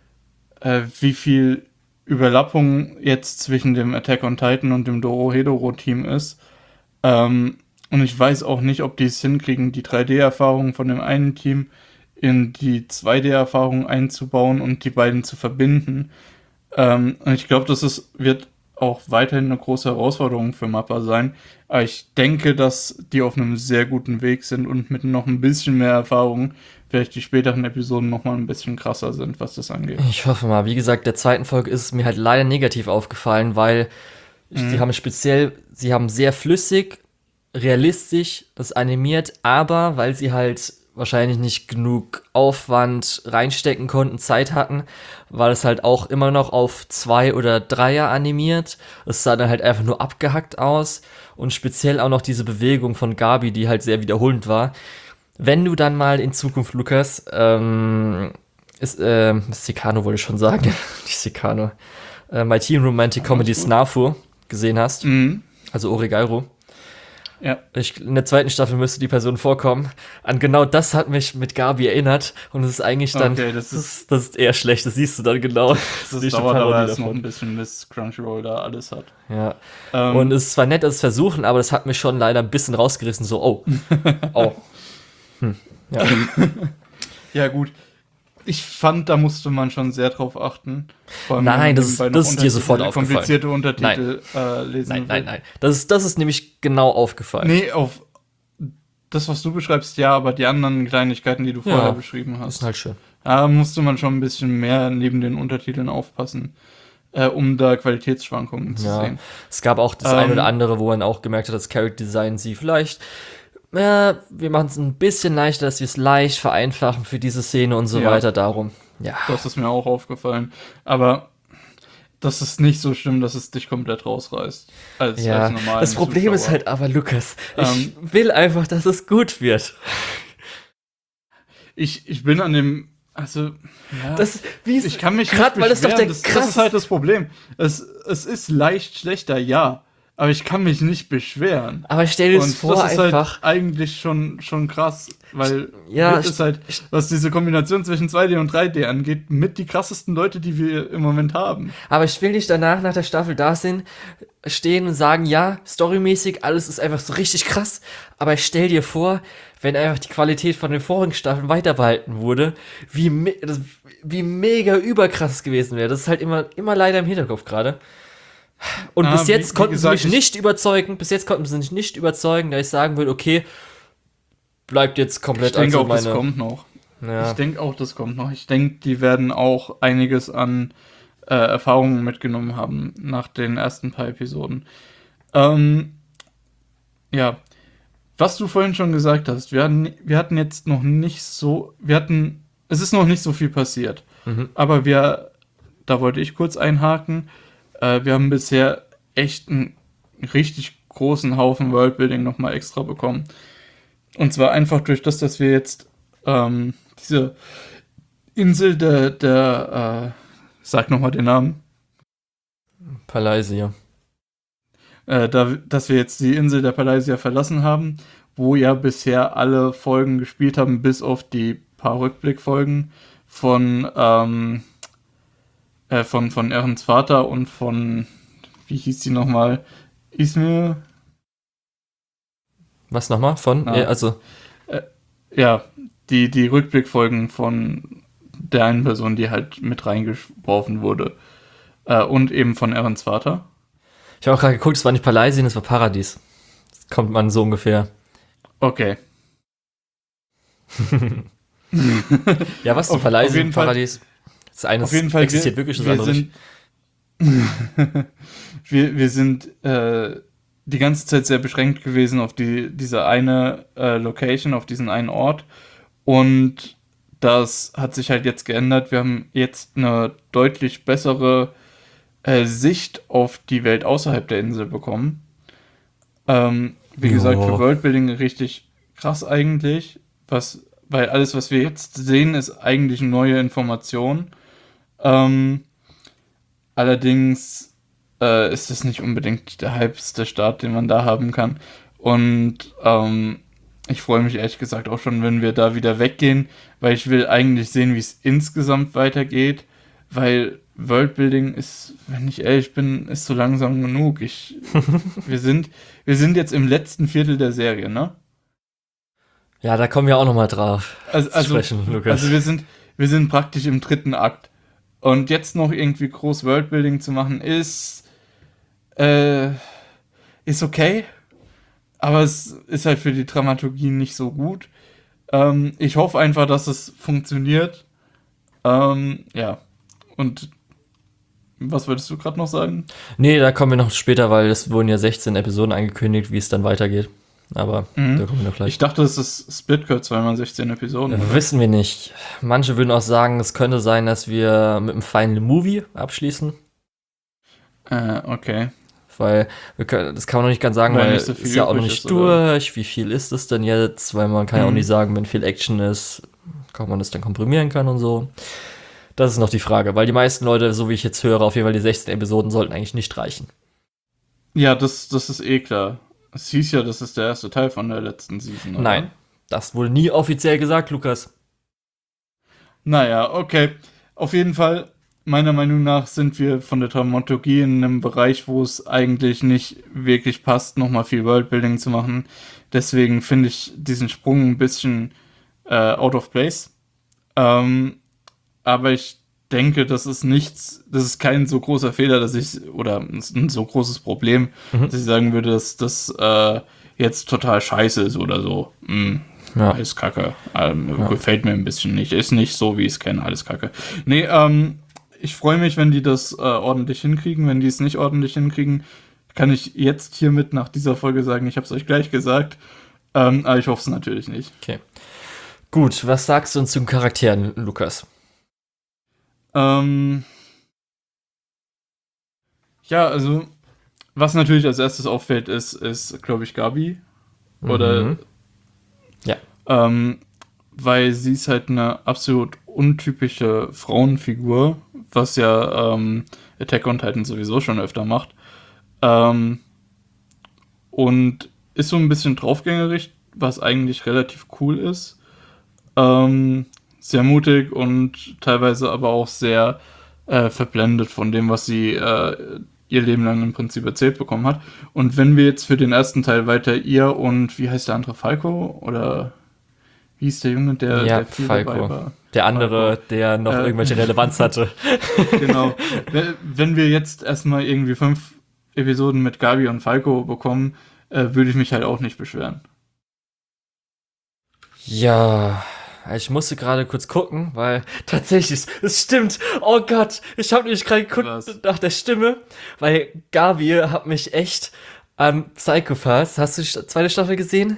äh, wie viel Überlappung jetzt zwischen dem Attack on Titan und dem Dorohedoro-Team ist. Ähm, und ich weiß auch nicht, ob die es hinkriegen, die drei D-Erfahrung von dem einen Team in die zwei D-Erfahrung einzubauen und die beiden zu verbinden. Ähm, und ich glaube, das ist, wird auch weiterhin eine große Herausforderung für Mappa sein. Aber ich denke, dass die auf einem sehr guten Weg sind und mit noch ein bisschen mehr Erfahrung vielleicht die späteren Episoden noch mal ein bisschen krasser sind, was das angeht. Ich hoffe mal. Wie gesagt, der zweiten Folge ist es mir halt leider negativ aufgefallen, weil Mhm. sie haben speziell, sie haben sehr flüssig, realistisch das animiert, aber weil sie halt wahrscheinlich nicht genug Aufwand reinstecken konnten, Zeit hatten, war das halt auch immer noch auf zwei oder Dreier animiert. Es sah dann halt einfach nur abgehackt aus und speziell auch noch diese Bewegung von Gabi, die halt sehr wiederholend war. Wenn du dann mal in Zukunft, Lukas, ähm, ist, ähm, Secano wollte ich schon sagen, nicht Secano, äh, My Teen Romantic Comedy gut. Snafu gesehen hast, Mhm. also Oregairo, Ja. ich, in der zweiten Staffel müsste die Person vorkommen. An genau das hat mich mit Gabi erinnert. Und es ist eigentlich dann. Okay, das das, ist, das ist eher schlecht, das siehst du dann genau. Das, Das ist eine dauert aber Parodie erst noch davon. ein bisschen, bis Crunchyroll da alles hat. Ja. Ähm, Und es ist zwar nett, dass es versuchen, aber das hat mich schon leider ein bisschen rausgerissen. So, oh. Oh. Hm. Ja. ja, gut. Ich fand, da musste man schon sehr drauf achten. Vor allem, Nein, wenn man das ist- nebenbei noch das ist dir Untertitel- sofort aufgefallen. komplizierte Untertitel äh, lesen Nein, will. nein, nein. Das ist, das ist nämlich genau aufgefallen. Nee, auf das, was du beschreibst, ja, aber die anderen Kleinigkeiten, die du Ja, vorher beschrieben Das hast, ist halt schön. da musste man schon ein bisschen mehr neben den Untertiteln aufpassen, äh, um da Qualitätsschwankungen zu Ja. sehen. Es gab auch das Ähm, eine oder andere, wo man auch gemerkt hat, dass Character Design sie vielleicht, ja, wir machen es ein bisschen leichter, dass wir es leicht vereinfachen für diese Szene und so Ja. weiter. Darum, ja. Das ist mir auch aufgefallen. Aber das ist nicht so schlimm, dass es dich komplett rausreißt. Als, Ja, als normalen das Problem ist Zuschauer. halt aber, Lukas, ich Ähm, will einfach, dass es gut wird. Ich, ich bin an dem. Also. Ja, Das, wie ist, ich kann mich grad, nicht weil das doch der beschweren. das, das krass ist halt das Problem. Es, es ist leicht schlechter, ja. aber ich kann mich nicht beschweren. Aber stell dir das Und vor, das ist einfach. halt eigentlich schon, schon krass, weil Ja, Grid ist halt, was diese Kombination zwischen zwei D und drei D angeht, mit die krassesten Leute, die wir im Moment haben. Aber ich will nicht danach, nach der Staffel da sind, stehen und sagen, ja, storymäßig, alles ist einfach so richtig krass. Aber ich stell dir vor, wenn einfach die Qualität von den vorigen Staffeln weiter behalten wurde, wie, me das, wie mega überkrass es gewesen wäre. Das ist halt immer, immer leider im Hinterkopf gerade. Und Ah, bis jetzt wie- wie konnten gesagt, sie mich nicht überzeugen, bis jetzt konnten sie mich nicht überzeugen, dass ich sagen würde, okay, bleibt jetzt Ich komplett denke also auch, das meine. kommt noch. Ja. Ich denke auch, das kommt noch. Ich denke, die werden auch einiges an äh, Erfahrungen mitgenommen haben nach den ersten paar Episoden. Ähm, ja, was du vorhin schon gesagt hast, wir hatten, wir hatten jetzt noch nicht so, wir hatten, es ist noch nicht so viel passiert. Mhm. Aber wir, da wollte ich kurz einhaken, äh, wir haben bisher echt einen richtig großen Haufen Worldbuilding nochmal extra bekommen. Und zwar einfach durch das, dass wir jetzt ähm, diese Insel der, der äh, sag nochmal den Namen, Palaisia. äh, da, dass wir jetzt die Insel der Palaisia verlassen haben, wo ja bisher alle Folgen gespielt haben, bis auf die paar Rückblickfolgen von, ähm, äh, von, von Erens Vater und von, wie hieß die nochmal, Ismir? Was nochmal? Von? Ah. Ja, also, Ja, die, die Rückblickfolgen von der einen Person, die halt mit reingeworfen wurde. Äh, und eben von Erens Vater. ich habe auch gerade geguckt, es war nicht Palaisien, es war Paradies. Das kommt man so ungefähr. Okay. Ja, was? Auf- auf Palaisien, jeden Fall- Paradies. Das eine Auf jeden Fall, existiert wir, wirklich, das wir andere nicht. sind, wir, wir sind äh, die ganze Zeit sehr beschränkt gewesen auf die, diese eine äh, Location, auf diesen einen Ort. Und das hat sich halt jetzt geändert. Wir haben jetzt eine deutlich bessere äh, Sicht auf die Welt außerhalb der Insel bekommen. Ähm, wie Jo. gesagt, für Worldbuilding richtig krass eigentlich, was, weil alles, was wir jetzt sehen, ist eigentlich neue Information. Ähm, allerdings äh, ist es nicht unbedingt der hypeste Start, den man da haben kann. Und ähm, ich freue mich ehrlich gesagt auch schon, wenn wir da wieder weggehen, weil ich will eigentlich sehen, wie es insgesamt weitergeht, weil Worldbuilding ist, wenn ich ehrlich bin, ist so langsam genug. Ich, wir sind, wir sind jetzt im letzten Viertel der Serie, ne? Ja, da kommen wir auch nochmal drauf. Also, zu also, sprechen, Lukas. also wir sind, wir sind praktisch im dritten Akt. Und jetzt noch irgendwie groß Worldbuilding zu machen, ist, äh, ist okay. Aber es ist halt für die Dramaturgie nicht so gut. Ähm, ich hoffe einfach, dass es funktioniert. Ähm, ja. Und was würdest du gerade noch sagen? Nee, da kommen wir noch später, weil es wurden ja sechzehn Episoden angekündigt, wie es dann weitergeht. Aber Mhm. da kommen wir noch gleich. Ich dachte, es ist Splitcut, zweimal sechzehn Episoden. Äh, Wissen wir nicht. Manche würden auch sagen, es könnte sein, dass wir mit einem Final Movie abschließen. Äh, okay. Weil, wir können, das kann man noch nicht ganz sagen, Weil weil nicht so es viel ist ja auch noch übrig nicht ist, oder? durch. Wie viel ist es denn jetzt? Weil man kann ja auch Mhm. nicht sagen, wenn viel Action ist, ob man das dann komprimieren kann und so. Das ist noch die Frage, weil die meisten Leute, so wie ich jetzt höre, auf jeden Fall die sechzehn Episoden sollten eigentlich nicht reichen. Ja, das, das ist eh klar. Es hieß ja, das ist der erste Teil von der letzten Season. Oder? Nein, das wurde nie offiziell gesagt, Lukas. Naja, okay. Auf jeden Fall, meiner Meinung nach sind wir von der Dramaturgie in einem Bereich, wo es eigentlich nicht wirklich passt, nochmal viel Worldbuilding zu machen. Deswegen finde ich diesen Sprung ein bisschen äh, out of place. Ähm, aber ich denke, das ist nichts, das ist kein so großer Fehler, dass ich, oder ein so großes Problem, Mhm. dass ich sagen würde, dass das äh, jetzt total scheiße ist oder so. Mm, Ja. Alles Kacke. Ähm, Ja. Gefällt mir ein bisschen nicht. Ist nicht so, wie ich es kenne, alles Kacke. Nee, ähm, ich freue mich, wenn die das äh, ordentlich hinkriegen. Wenn die es nicht ordentlich hinkriegen, kann ich jetzt hiermit nach dieser Folge sagen, ich habe es euch gleich gesagt. Ähm, aber ich hoffe es natürlich nicht. Okay. Gut, was sagst du uns zu den Charakteren, Lukas? Ähm, ja, also, was natürlich als erstes auffällt, ist, ist glaube ich, Gabi. Oder, Mhm. Ja. ähm, weil sie ist halt eine absolut untypische Frauenfigur, was ja ähm, Attack on Titan sowieso schon öfter macht. Ähm, und ist so ein bisschen draufgängerisch, was eigentlich relativ cool ist. Ähm, sehr mutig und teilweise aber auch sehr äh, verblendet von dem, was sie äh, ihr Leben lang im Prinzip erzählt bekommen hat. Und wenn wir jetzt für den ersten Teil weiter ihr und, wie heißt der andere, Falco? Oder wie hieß der Junge, der, Ja, der viel dabei Falco. war? Der andere, Falco. der noch Äh, irgendwelche Relevanz hatte. Genau. Wenn wenn wir jetzt erstmal irgendwie fünf Episoden mit Gabi und Falco bekommen, äh, würde ich mich halt auch nicht beschweren. Ja, ich musste gerade kurz gucken, weil tatsächlich, es stimmt. Oh Gott, ich habe nämlich gerade geguckt Was? nach der Stimme, weil Gabi hat mich echt an Psycho Pass. Hast du die Sta- zweite Staffel gesehen?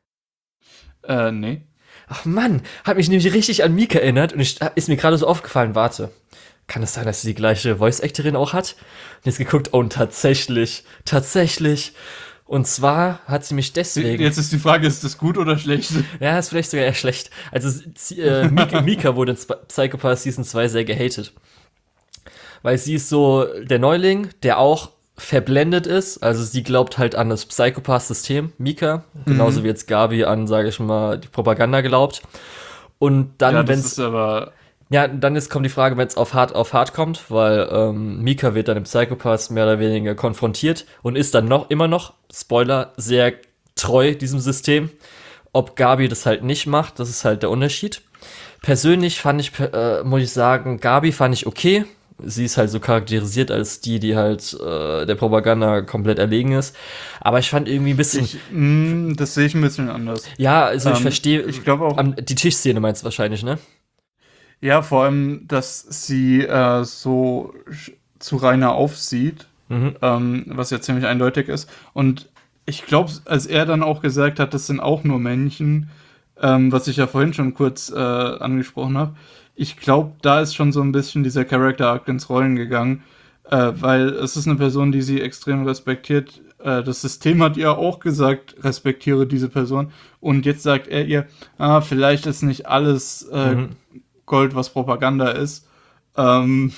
Äh, nee. Ach Mann, hat mich nämlich richtig an Mika erinnert und ich, ist mir gerade so aufgefallen, warte. Kann es sein, dass sie die gleiche Voice-Actorin auch hat? Und jetzt geguckt, oh, und tatsächlich, tatsächlich. Und zwar hat sie mich deswegen. Jetzt ist die Frage, ist das gut oder schlecht? Ja, ist vielleicht sogar eher schlecht. Also, sie, äh, Mika, Mika wurde in Sp- Psycho Pass Season zwei sehr gehatet. Weil sie ist so der Neuling, der auch verblendet ist. Also, sie glaubt halt an das Psycho Pass-System, Mika. Genauso Mhm. wie jetzt Gabi an, sage ich mal, die Propaganda glaubt. Und dann, Ja, das wenn's. ist aber. Ja, dann ist kommt die Frage, wenn es auf hart auf hart kommt, weil ähm, Mika wird dann im Psychopath mehr oder weniger konfrontiert und ist dann noch immer noch, Spoiler, sehr treu diesem System. Ob Gabi das halt nicht macht, das ist halt der Unterschied. Persönlich fand ich, äh, muss ich sagen, Gabi fand ich okay. Sie ist halt so charakterisiert als die, die halt äh, der Propaganda komplett erlegen ist. Aber ich fand irgendwie ein bisschen. Ich, mh, das sehe ich ein bisschen anders. Ja, also ich Ähm, verstehe. ich glaube auch. am- Die Tischszene meinst du wahrscheinlich, ne? Ja, vor allem, dass sie äh, so sch- zu Rainer aufsieht, Mhm. ähm, was ja ziemlich eindeutig ist. Und ich glaube, als er dann auch gesagt hat, das sind auch nur Männchen, ähm, was ich ja vorhin schon kurz äh, angesprochen habe, ich glaube, da ist schon so ein bisschen dieser Character-Arc ins Rollen gegangen, äh, weil es ist eine Person, die sie extrem respektiert. Äh, das System hat ihr auch gesagt, respektiere diese Person. Und jetzt sagt er ihr, ah, vielleicht ist nicht alles äh, Mhm. Gold, was Propaganda ist. Ähm,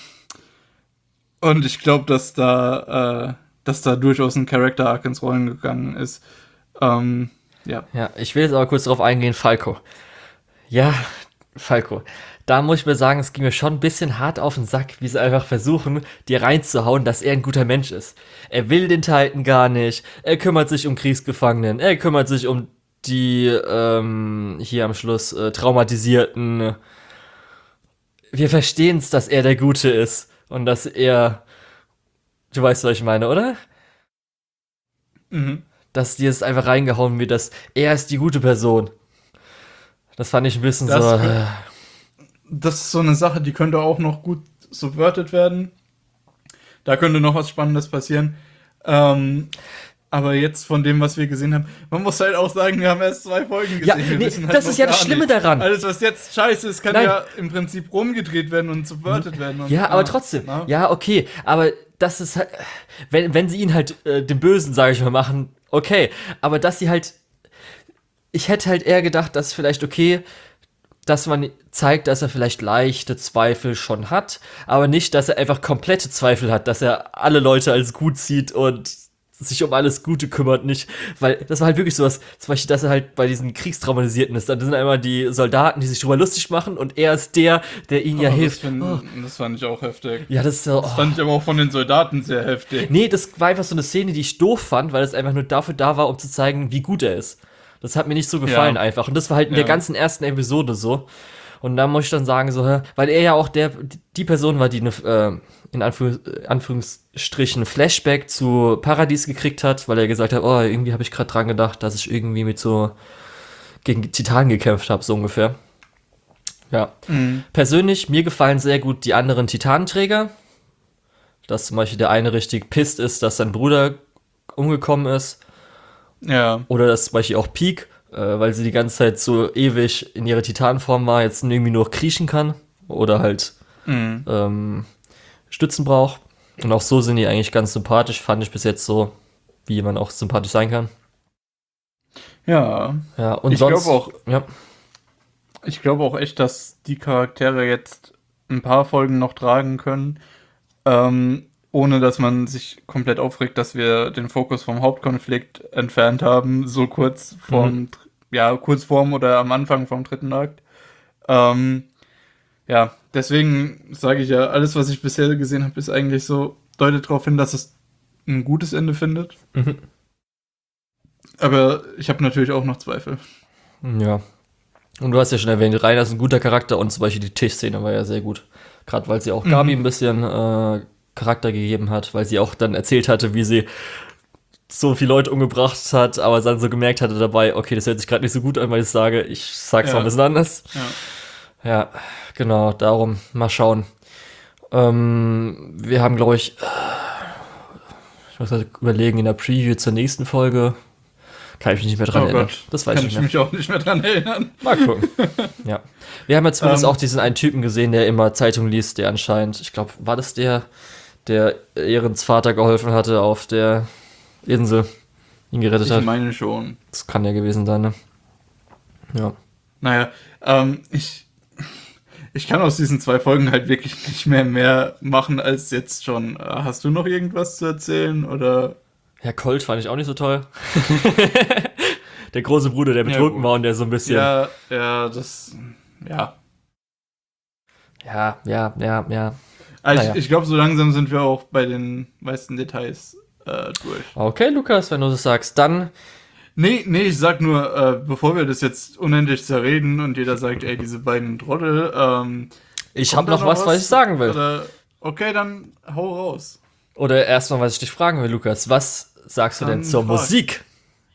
und ich glaube, dass da, äh, dass da durchaus ein Character-Arc ins Rollen gegangen ist. Ähm, ja. Ja, ich will jetzt aber kurz darauf eingehen, Falco. Ja, Falco. Da muss ich mir sagen, es ging mir schon ein bisschen hart auf den Sack, wie sie einfach versuchen, dir reinzuhauen, dass er ein guter Mensch ist. Er will den Titan gar nicht, er kümmert sich um Kriegsgefangenen, er kümmert sich um die, ähm, hier am Schluss, äh, Traumatisierten. Wir verstehen es, dass er der Gute ist und dass er, du weißt, was ich meine, oder? Mhm. Dass dir es einfach reingehauen wird, dass er ist die gute Person. Das fand ich ein bisschen Das so. kö- Äh, Das ist so eine Sache, die könnte auch noch gut subverted werden. Da könnte noch was Spannendes passieren. Ähm, aber jetzt von dem, was wir gesehen haben, man muss halt auch sagen, wir haben erst zwei Folgen gesehen. Ja, wir nee, wissen halt das noch ist ja das gar Schlimme nicht. daran. Alles, was jetzt scheiße ist, kann Nein. ja im Prinzip rumgedreht werden und subverted werden. Und, ja, aber ah, trotzdem. na? Ja, okay. Aber das ist halt. Wenn, wenn sie ihn halt äh, den Bösen, sage ich mal, machen, okay. Aber dass sie halt. Ich hätte halt eher gedacht, dass vielleicht okay, dass man zeigt, dass er vielleicht leichte Zweifel schon hat, aber nicht, dass er einfach komplette Zweifel hat, dass er alle Leute als gut sieht und sich um alles Gute kümmert, nicht, weil das war halt wirklich sowas, zum Beispiel, dass er halt bei diesen Kriegstraumatisierten ist, dann sind einmal die Soldaten, die sich drüber lustig machen und er ist der, der ihnen ja Oh, hilft. Das, find, Oh, das fand ich auch heftig. ja, das ist so, Das oh. fand ich aber auch von den Soldaten sehr heftig. Nee, das war einfach so eine Szene, die ich doof fand, weil es einfach nur dafür da war, um zu zeigen, wie gut er ist. Das hat mir nicht so gefallen Ja. einfach. Und das war halt in Ja. der ganzen ersten Episode so. Und da muss ich dann sagen, so, hä, weil er ja auch der, die Person war, die eine, äh, in Anführungs Anführungsstrichen Flashback zu Paradies gekriegt hat, weil er gesagt hat, oh, irgendwie habe ich gerade dran gedacht, dass ich irgendwie mit so gegen Titanen gekämpft habe, so ungefähr. Ja. Mhm. Persönlich, mir gefallen sehr gut die anderen Titanenträger. Dass zum Beispiel der eine richtig pisst ist, dass sein Bruder umgekommen ist. Ja. Oder dass zum Beispiel auch Peak, äh, weil sie die ganze Zeit so ewig in ihrer Titanform war, jetzt irgendwie nur kriechen kann. Oder halt Mhm. ähm, Stützen braucht. Und auch so sind die eigentlich ganz sympathisch, fand ich bis jetzt so, wie man auch sympathisch sein kann. Ja. Ja, und Ich sonst. glaube auch, Ja, ich glaube auch echt, dass die Charaktere jetzt ein paar Folgen noch tragen können. Ähm, ohne dass man sich komplett aufregt, dass wir den Fokus vom Hauptkonflikt entfernt haben, so kurz vorm, Mhm. ja, kurz vorm oder am Anfang vom dritten Akt. Ähm, ja, deswegen sage ich ja, alles, was ich bisher gesehen habe, ist eigentlich so, deutet darauf hin, dass es ein gutes Ende findet. Mhm. Aber ich habe natürlich auch noch Zweifel. Ja. Und du hast ja schon erwähnt, Rainer ist ein guter Charakter und zum Beispiel die Tischszene war ja sehr gut. Gerade weil sie auch Gabi Mhm. ein bisschen äh, Charakter gegeben hat, weil sie auch dann erzählt hatte, wie sie so viele Leute umgebracht hat, aber dann so gemerkt hatte dabei, okay, das hört sich gerade nicht so gut an, weil ich sage, ich sag's Ja. mal ein bisschen anders. Ja. Ja, genau, darum, mal schauen. Ähm, wir haben, glaube ich, ich muss halt überlegen, in der Preview zur nächsten Folge, kann ich mich nicht mehr dran Oh erinnern. Gott, Das weiß kann ich ich nicht mich auch nicht mehr dran erinnern. mehr. Mal gucken. Ja. Wir haben ja zumindest Ähm. auch diesen einen Typen gesehen, der immer Zeitung liest, der anscheinend, ich glaube, war das der, der Ehrens Vater geholfen hatte auf der Insel, ihn gerettet Ich hat? meine schon. Das kann ja gewesen sein, ne? Ja. Naja, ähm, ich, ich kann aus diesen zwei Folgen halt wirklich nicht mehr mehr machen als jetzt schon. Äh, Hast du noch irgendwas zu erzählen? Oder? Herr Colt fand ich auch nicht so toll. Der große Bruder, der Ja, betrunken gut. war und der so ein bisschen. Ja, ja, das. Ja. Ja, ja, ja, ja. Also Naja. ich, ich glaube, so langsam sind wir auch bei den meisten Details äh, durch. Okay, Lukas, wenn du das sagst, dann. Nee, nee, ich sag nur, äh, bevor wir das jetzt unendlich zerreden und jeder sagt, ey, diese beiden Trottel, ähm, Ich kommt habe da noch was, was ich sagen will. Oder, okay, dann hau raus. Oder erstmal, was ich dich fragen will, Lukas. Was sagst du denn Dann zur frag. Musik?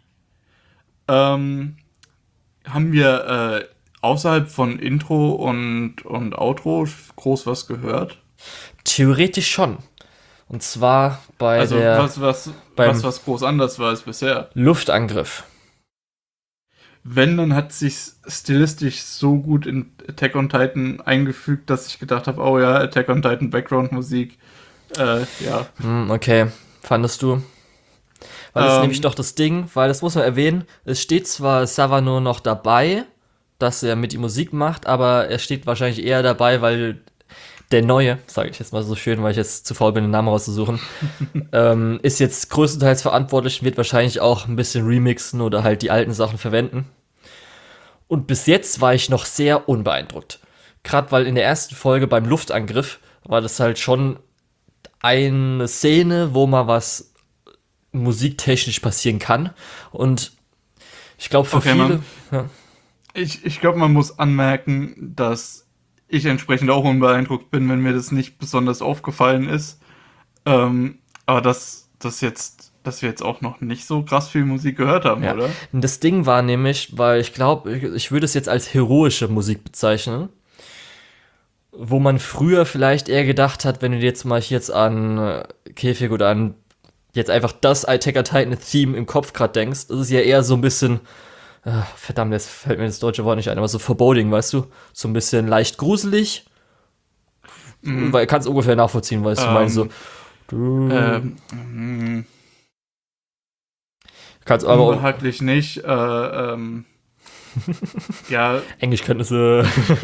Ähm, haben wir äh, außerhalb von Intro und, und Outro groß was gehört? Theoretisch schon. Und zwar bei Also der was, was, beim- was, was groß anders war als bisher. Luftangriff. Wenn, dann hat sich stilistisch so gut in Attack on Titan eingefügt, dass ich gedacht habe, oh ja, Attack on Titan Background-Musik, äh, ja. Hm, okay, fandest du? Weil das ist Ähm. nämlich doch das Ding, weil das muss man erwähnen, es steht zwar Savano noch dabei, dass er mit ihm Musik macht, aber er steht wahrscheinlich eher dabei, weil der Neue, sage ich jetzt mal so schön, weil ich jetzt zu faul bin, den Namen rauszusuchen, ähm, ist jetzt größtenteils verantwortlich und wird wahrscheinlich auch ein bisschen remixen oder halt die alten Sachen verwenden. Und bis jetzt war ich noch sehr unbeeindruckt. Gerade weil in der ersten Folge beim Luftangriff war das halt schon eine Szene, wo mal was musiktechnisch passieren kann. Und ich glaube, für Okay, viele. Mann. Ja. Ich, ich glaube, man muss anmerken, dass ich entsprechend auch unbeeindruckt bin, wenn mir das nicht besonders aufgefallen ist. Ähm, aber dass, dass, jetzt, dass wir jetzt auch noch nicht so krass viel Musik gehört haben, Ja. oder? Und das Ding war nämlich, weil ich glaube, ich, ich würde es jetzt als heroische Musik bezeichnen, wo man früher vielleicht eher gedacht hat, wenn du dir jetzt mal hier jetzt an äh, Käfig oder an jetzt einfach das Attack on Titan Theme im Kopf gerade denkst, das ist ja eher so ein bisschen, äh, verdammt, jetzt fällt mir das deutsche Wort nicht ein, aber so foreboding, weißt du? So ein bisschen leicht gruselig. Mhm. Weil kannst ungefähr nachvollziehen, weißt du, Ähm, meinst so. Du Ähm, mh, kannst aber auch unbehaglich nicht. Äh, ähm, ja, Englischkenntnisse.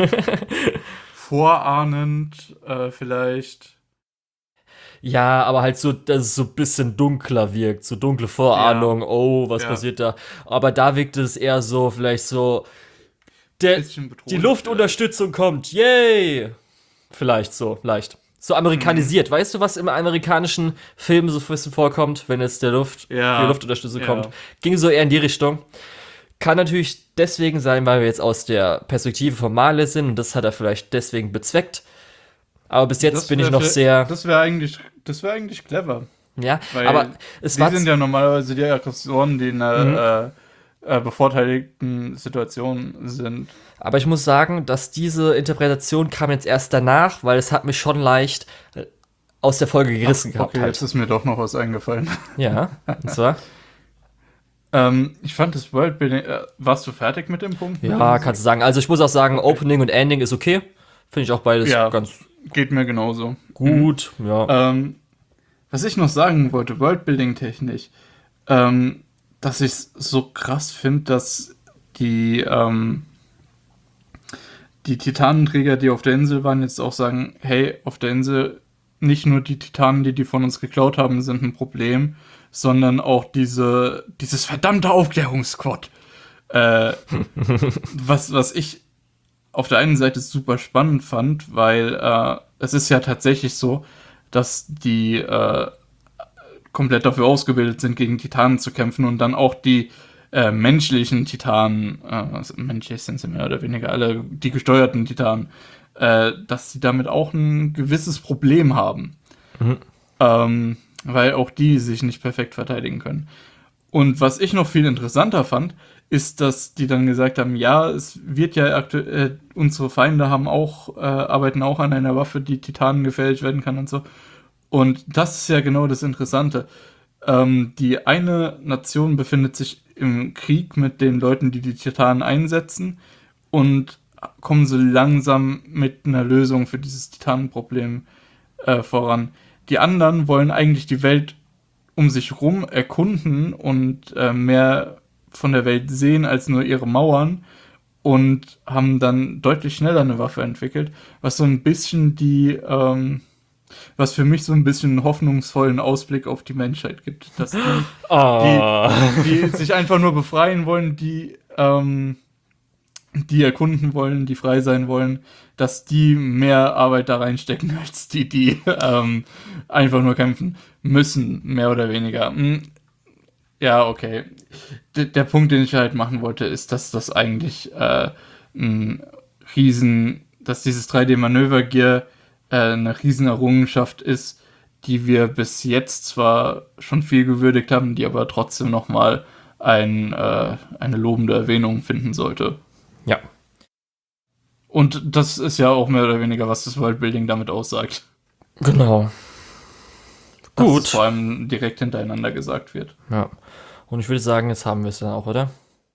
vorahnend äh, vielleicht. Ja, aber halt so, dass es so ein bisschen dunkler wirkt, so dunkle Vorahnung, oh, was Ja. passiert da? Aber da wirkt es eher so, vielleicht so, der, Bisschen bedrohlich die Luftunterstützung kommt, yay! Vielleicht so, leicht. So amerikanisiert, Mhm. weißt du, was im amerikanischen Film so ein bisschen vorkommt, wenn jetzt der Luft, Ja. die Luftunterstützung Ja. kommt? Ging so eher in die Richtung. Kann natürlich deswegen sein, weil wir jetzt aus der Perspektive von Marley sind und das hat er vielleicht deswegen bezweckt. Aber bis jetzt Das bin ich wär noch für- sehr, Das wäre eigentlich, das wäre eigentlich clever. ja, Weil aber es die war sind ja normalerweise die Aggressoren, die in einer Mhm. äh, äh, bevorteiligten Situation sind. Aber ich muss sagen, dass diese Interpretation kam jetzt erst danach, weil es hat mich schon leicht äh, aus der Folge gerissen gehabt Okay, halt. jetzt ist mir doch noch was eingefallen. Ja, und zwar? ähm, ich fand das Worldbuilding. Äh, warst du fertig mit dem Punkt? Ja, kannst du sagen. Also ich muss auch sagen, Okay. Opening und Ending ist okay. Finde ich auch beides Ja. ganz Geht mir genauso. gut. Ja. Ähm, was ich noch sagen wollte, Worldbuilding-technisch, ähm, dass ich es so krass finde, dass die, ähm, die Titanenträger, die auf der Insel waren, jetzt auch sagen, hey, auf der Insel nicht nur die Titanen, die die von uns geklaut haben, sind ein Problem, sondern auch diese, dieses verdammte Aufklärungsquad. Äh, was, was ich auf der einen Seite super spannend fand, weil äh, es ist ja tatsächlich so, dass die äh, komplett dafür ausgebildet sind, gegen Titanen zu kämpfen und dann auch die äh, menschlichen Titanen, äh, also menschlich sind sie mehr oder weniger alle, die gesteuerten Titanen, äh, dass sie damit auch ein gewisses Problem haben. Mhm. Ähm, weil auch die sich nicht perfekt verteidigen können. Und was ich noch viel interessanter fand, ist, dass die dann gesagt haben, ja, es wird ja aktuell, äh, unsere Feinde haben auch, äh, arbeiten auch an einer Waffe, die Titanen gefährlich werden kann und so. Und das ist ja genau das Interessante. Ähm, die eine Nation befindet sich im Krieg mit den Leuten, die die Titanen einsetzen und kommen so langsam mit einer Lösung für dieses Titanenproblem äh, voran. Die anderen wollen eigentlich die Welt um sich rum erkunden und äh, mehr von der Welt sehen als nur ihre Mauern und haben dann deutlich schneller eine Waffe entwickelt, was so ein bisschen die, ähm, was für mich so ein bisschen einen hoffnungsvollen Ausblick auf die Menschheit gibt, dass die, Oh. die, die sich einfach nur befreien wollen, die, ähm, die erkunden wollen, die frei sein wollen, dass die mehr Arbeit da reinstecken, als die, die ähm, einfach nur kämpfen müssen, mehr oder weniger. Hm, ja, okay. D- der Punkt, den ich halt machen wollte, ist, dass das eigentlich äh, ein Riesen, dass dieses drei D-Manöver-Gear äh, eine Riesenerrungenschaft ist, die wir bis jetzt zwar schon viel gewürdigt haben, die aber trotzdem nochmal ein, äh, eine lobende Erwähnung finden sollte. Ja. Und das ist ja auch mehr oder weniger, was das Worldbuilding damit aussagt. Genau. Dass Gut. es vor allem direkt hintereinander gesagt wird. Ja. Und ich würde sagen, jetzt haben wir es ja auch, oder?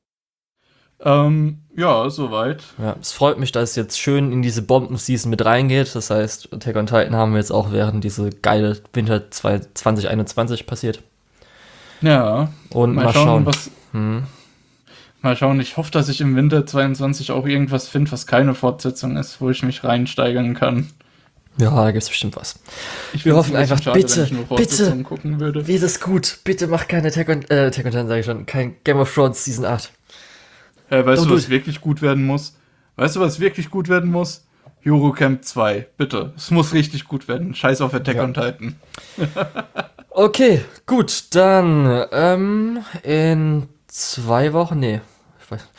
Ähm, ja, soweit. Ja, es freut mich, dass es jetzt schön in diese Bomben-Season mit reingeht. Das heißt, Attack on Titan haben wir jetzt auch während diese geile Winter zwanzig einundzwanzig passiert. Ja. Und Mal, mal schauen, schauen. was. Hm. Mal schauen, ich hoffe, dass ich im Winter zweiundzwanzig auch irgendwas finde, was keine Fortsetzung ist, wo ich mich reinsteigern kann. Ja, da gibt es bestimmt was. Ich Wir find's hoffen ein bisschen einfach, schade, bitte, wenn ich nur bitte. Fortsetzungen gucken würde. Wie ist es gut? Bitte mach kein Attack on, äh, Attack on Titan, sage ich schon, kein Game of Thrones Season acht. Äh, weißt Don't du, do was it. wirklich gut werden muss? Weißt du, was wirklich gut werden muss? Eurocamp zwei, bitte. Es muss richtig gut werden. Scheiß auf Attack Ja. on Titan. Okay, gut, dann ähm, in zwei Wochen, nee, ich weiß,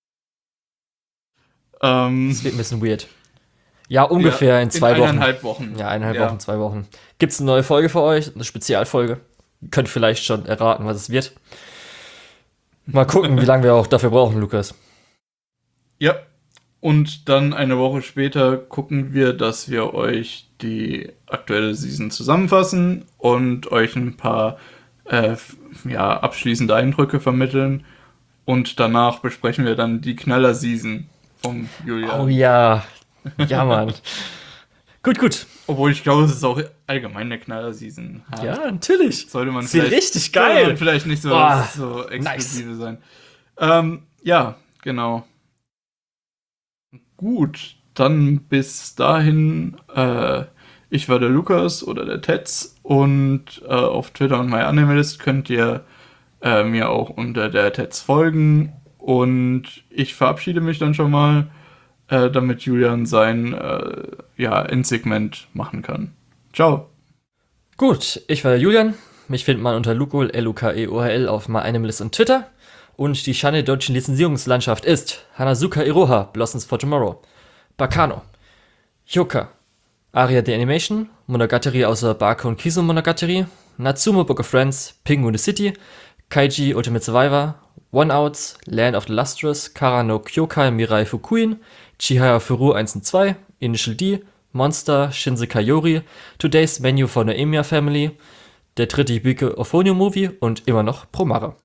Ähm, es wird ein bisschen weird. Ja, ungefähr ja, in zwei Wochen. eineinhalb Wochen. Ja, eineinhalb Ja. Wochen, zwei Wochen. Gibt's eine neue Folge für euch, eine Spezialfolge. Ihr könnt vielleicht schon erraten, was es wird. Mal gucken, wie lange wir auch dafür brauchen, Lukas. Ja. Und dann eine Woche später gucken wir, dass wir euch die aktuelle Season zusammenfassen und euch ein paar äh, f- ja, abschließende Eindrücke vermitteln. Und danach besprechen wir dann die Knaller-Season vom Julian. Oh ja, ja, Mann. Gut, gut. Obwohl ich glaube, es ist auch allgemein eine Knaller-Season. Ja, natürlich. Sollte man Das wird vielleicht, richtig sollte geil. man vielleicht nicht so, Boah, so exklusive sein. Ähm, ja, genau. Gut, dann bis dahin, äh, ich war der Lukas oder der Tetz und äh, auf Twitter und MyAnimalist könnt ihr äh, mir auch unter der Tetz folgen und ich verabschiede mich dann schon mal, äh, damit Julian sein äh, ja, Endsegment machen kann. Ciao. Gut, ich war der Julian. Mich findet man unter Lukol, L U K E O H L auf MyAnimalist und Twitter. Und die Schande der deutschen Lizenzierungslandschaft ist Hanazuka Iroha, Blossoms for Tomorrow, Bakano, Hyoka, Aria the Animation, Monogatari außer Bako und Kiso Monogatari, Natsumo Book of Friends, Penguin the City, Kaiji Ultimate Survivor, One Outs, Land of the Lustrous, Kara no Kyokai Mirai Fukuin, Chihaya Furu eins und zwei, Initial D, Monster, Shinsekai Yori, Today's Menu for the Emiya Family, der dritte Hibike Ophonio Movie und immer noch Promare.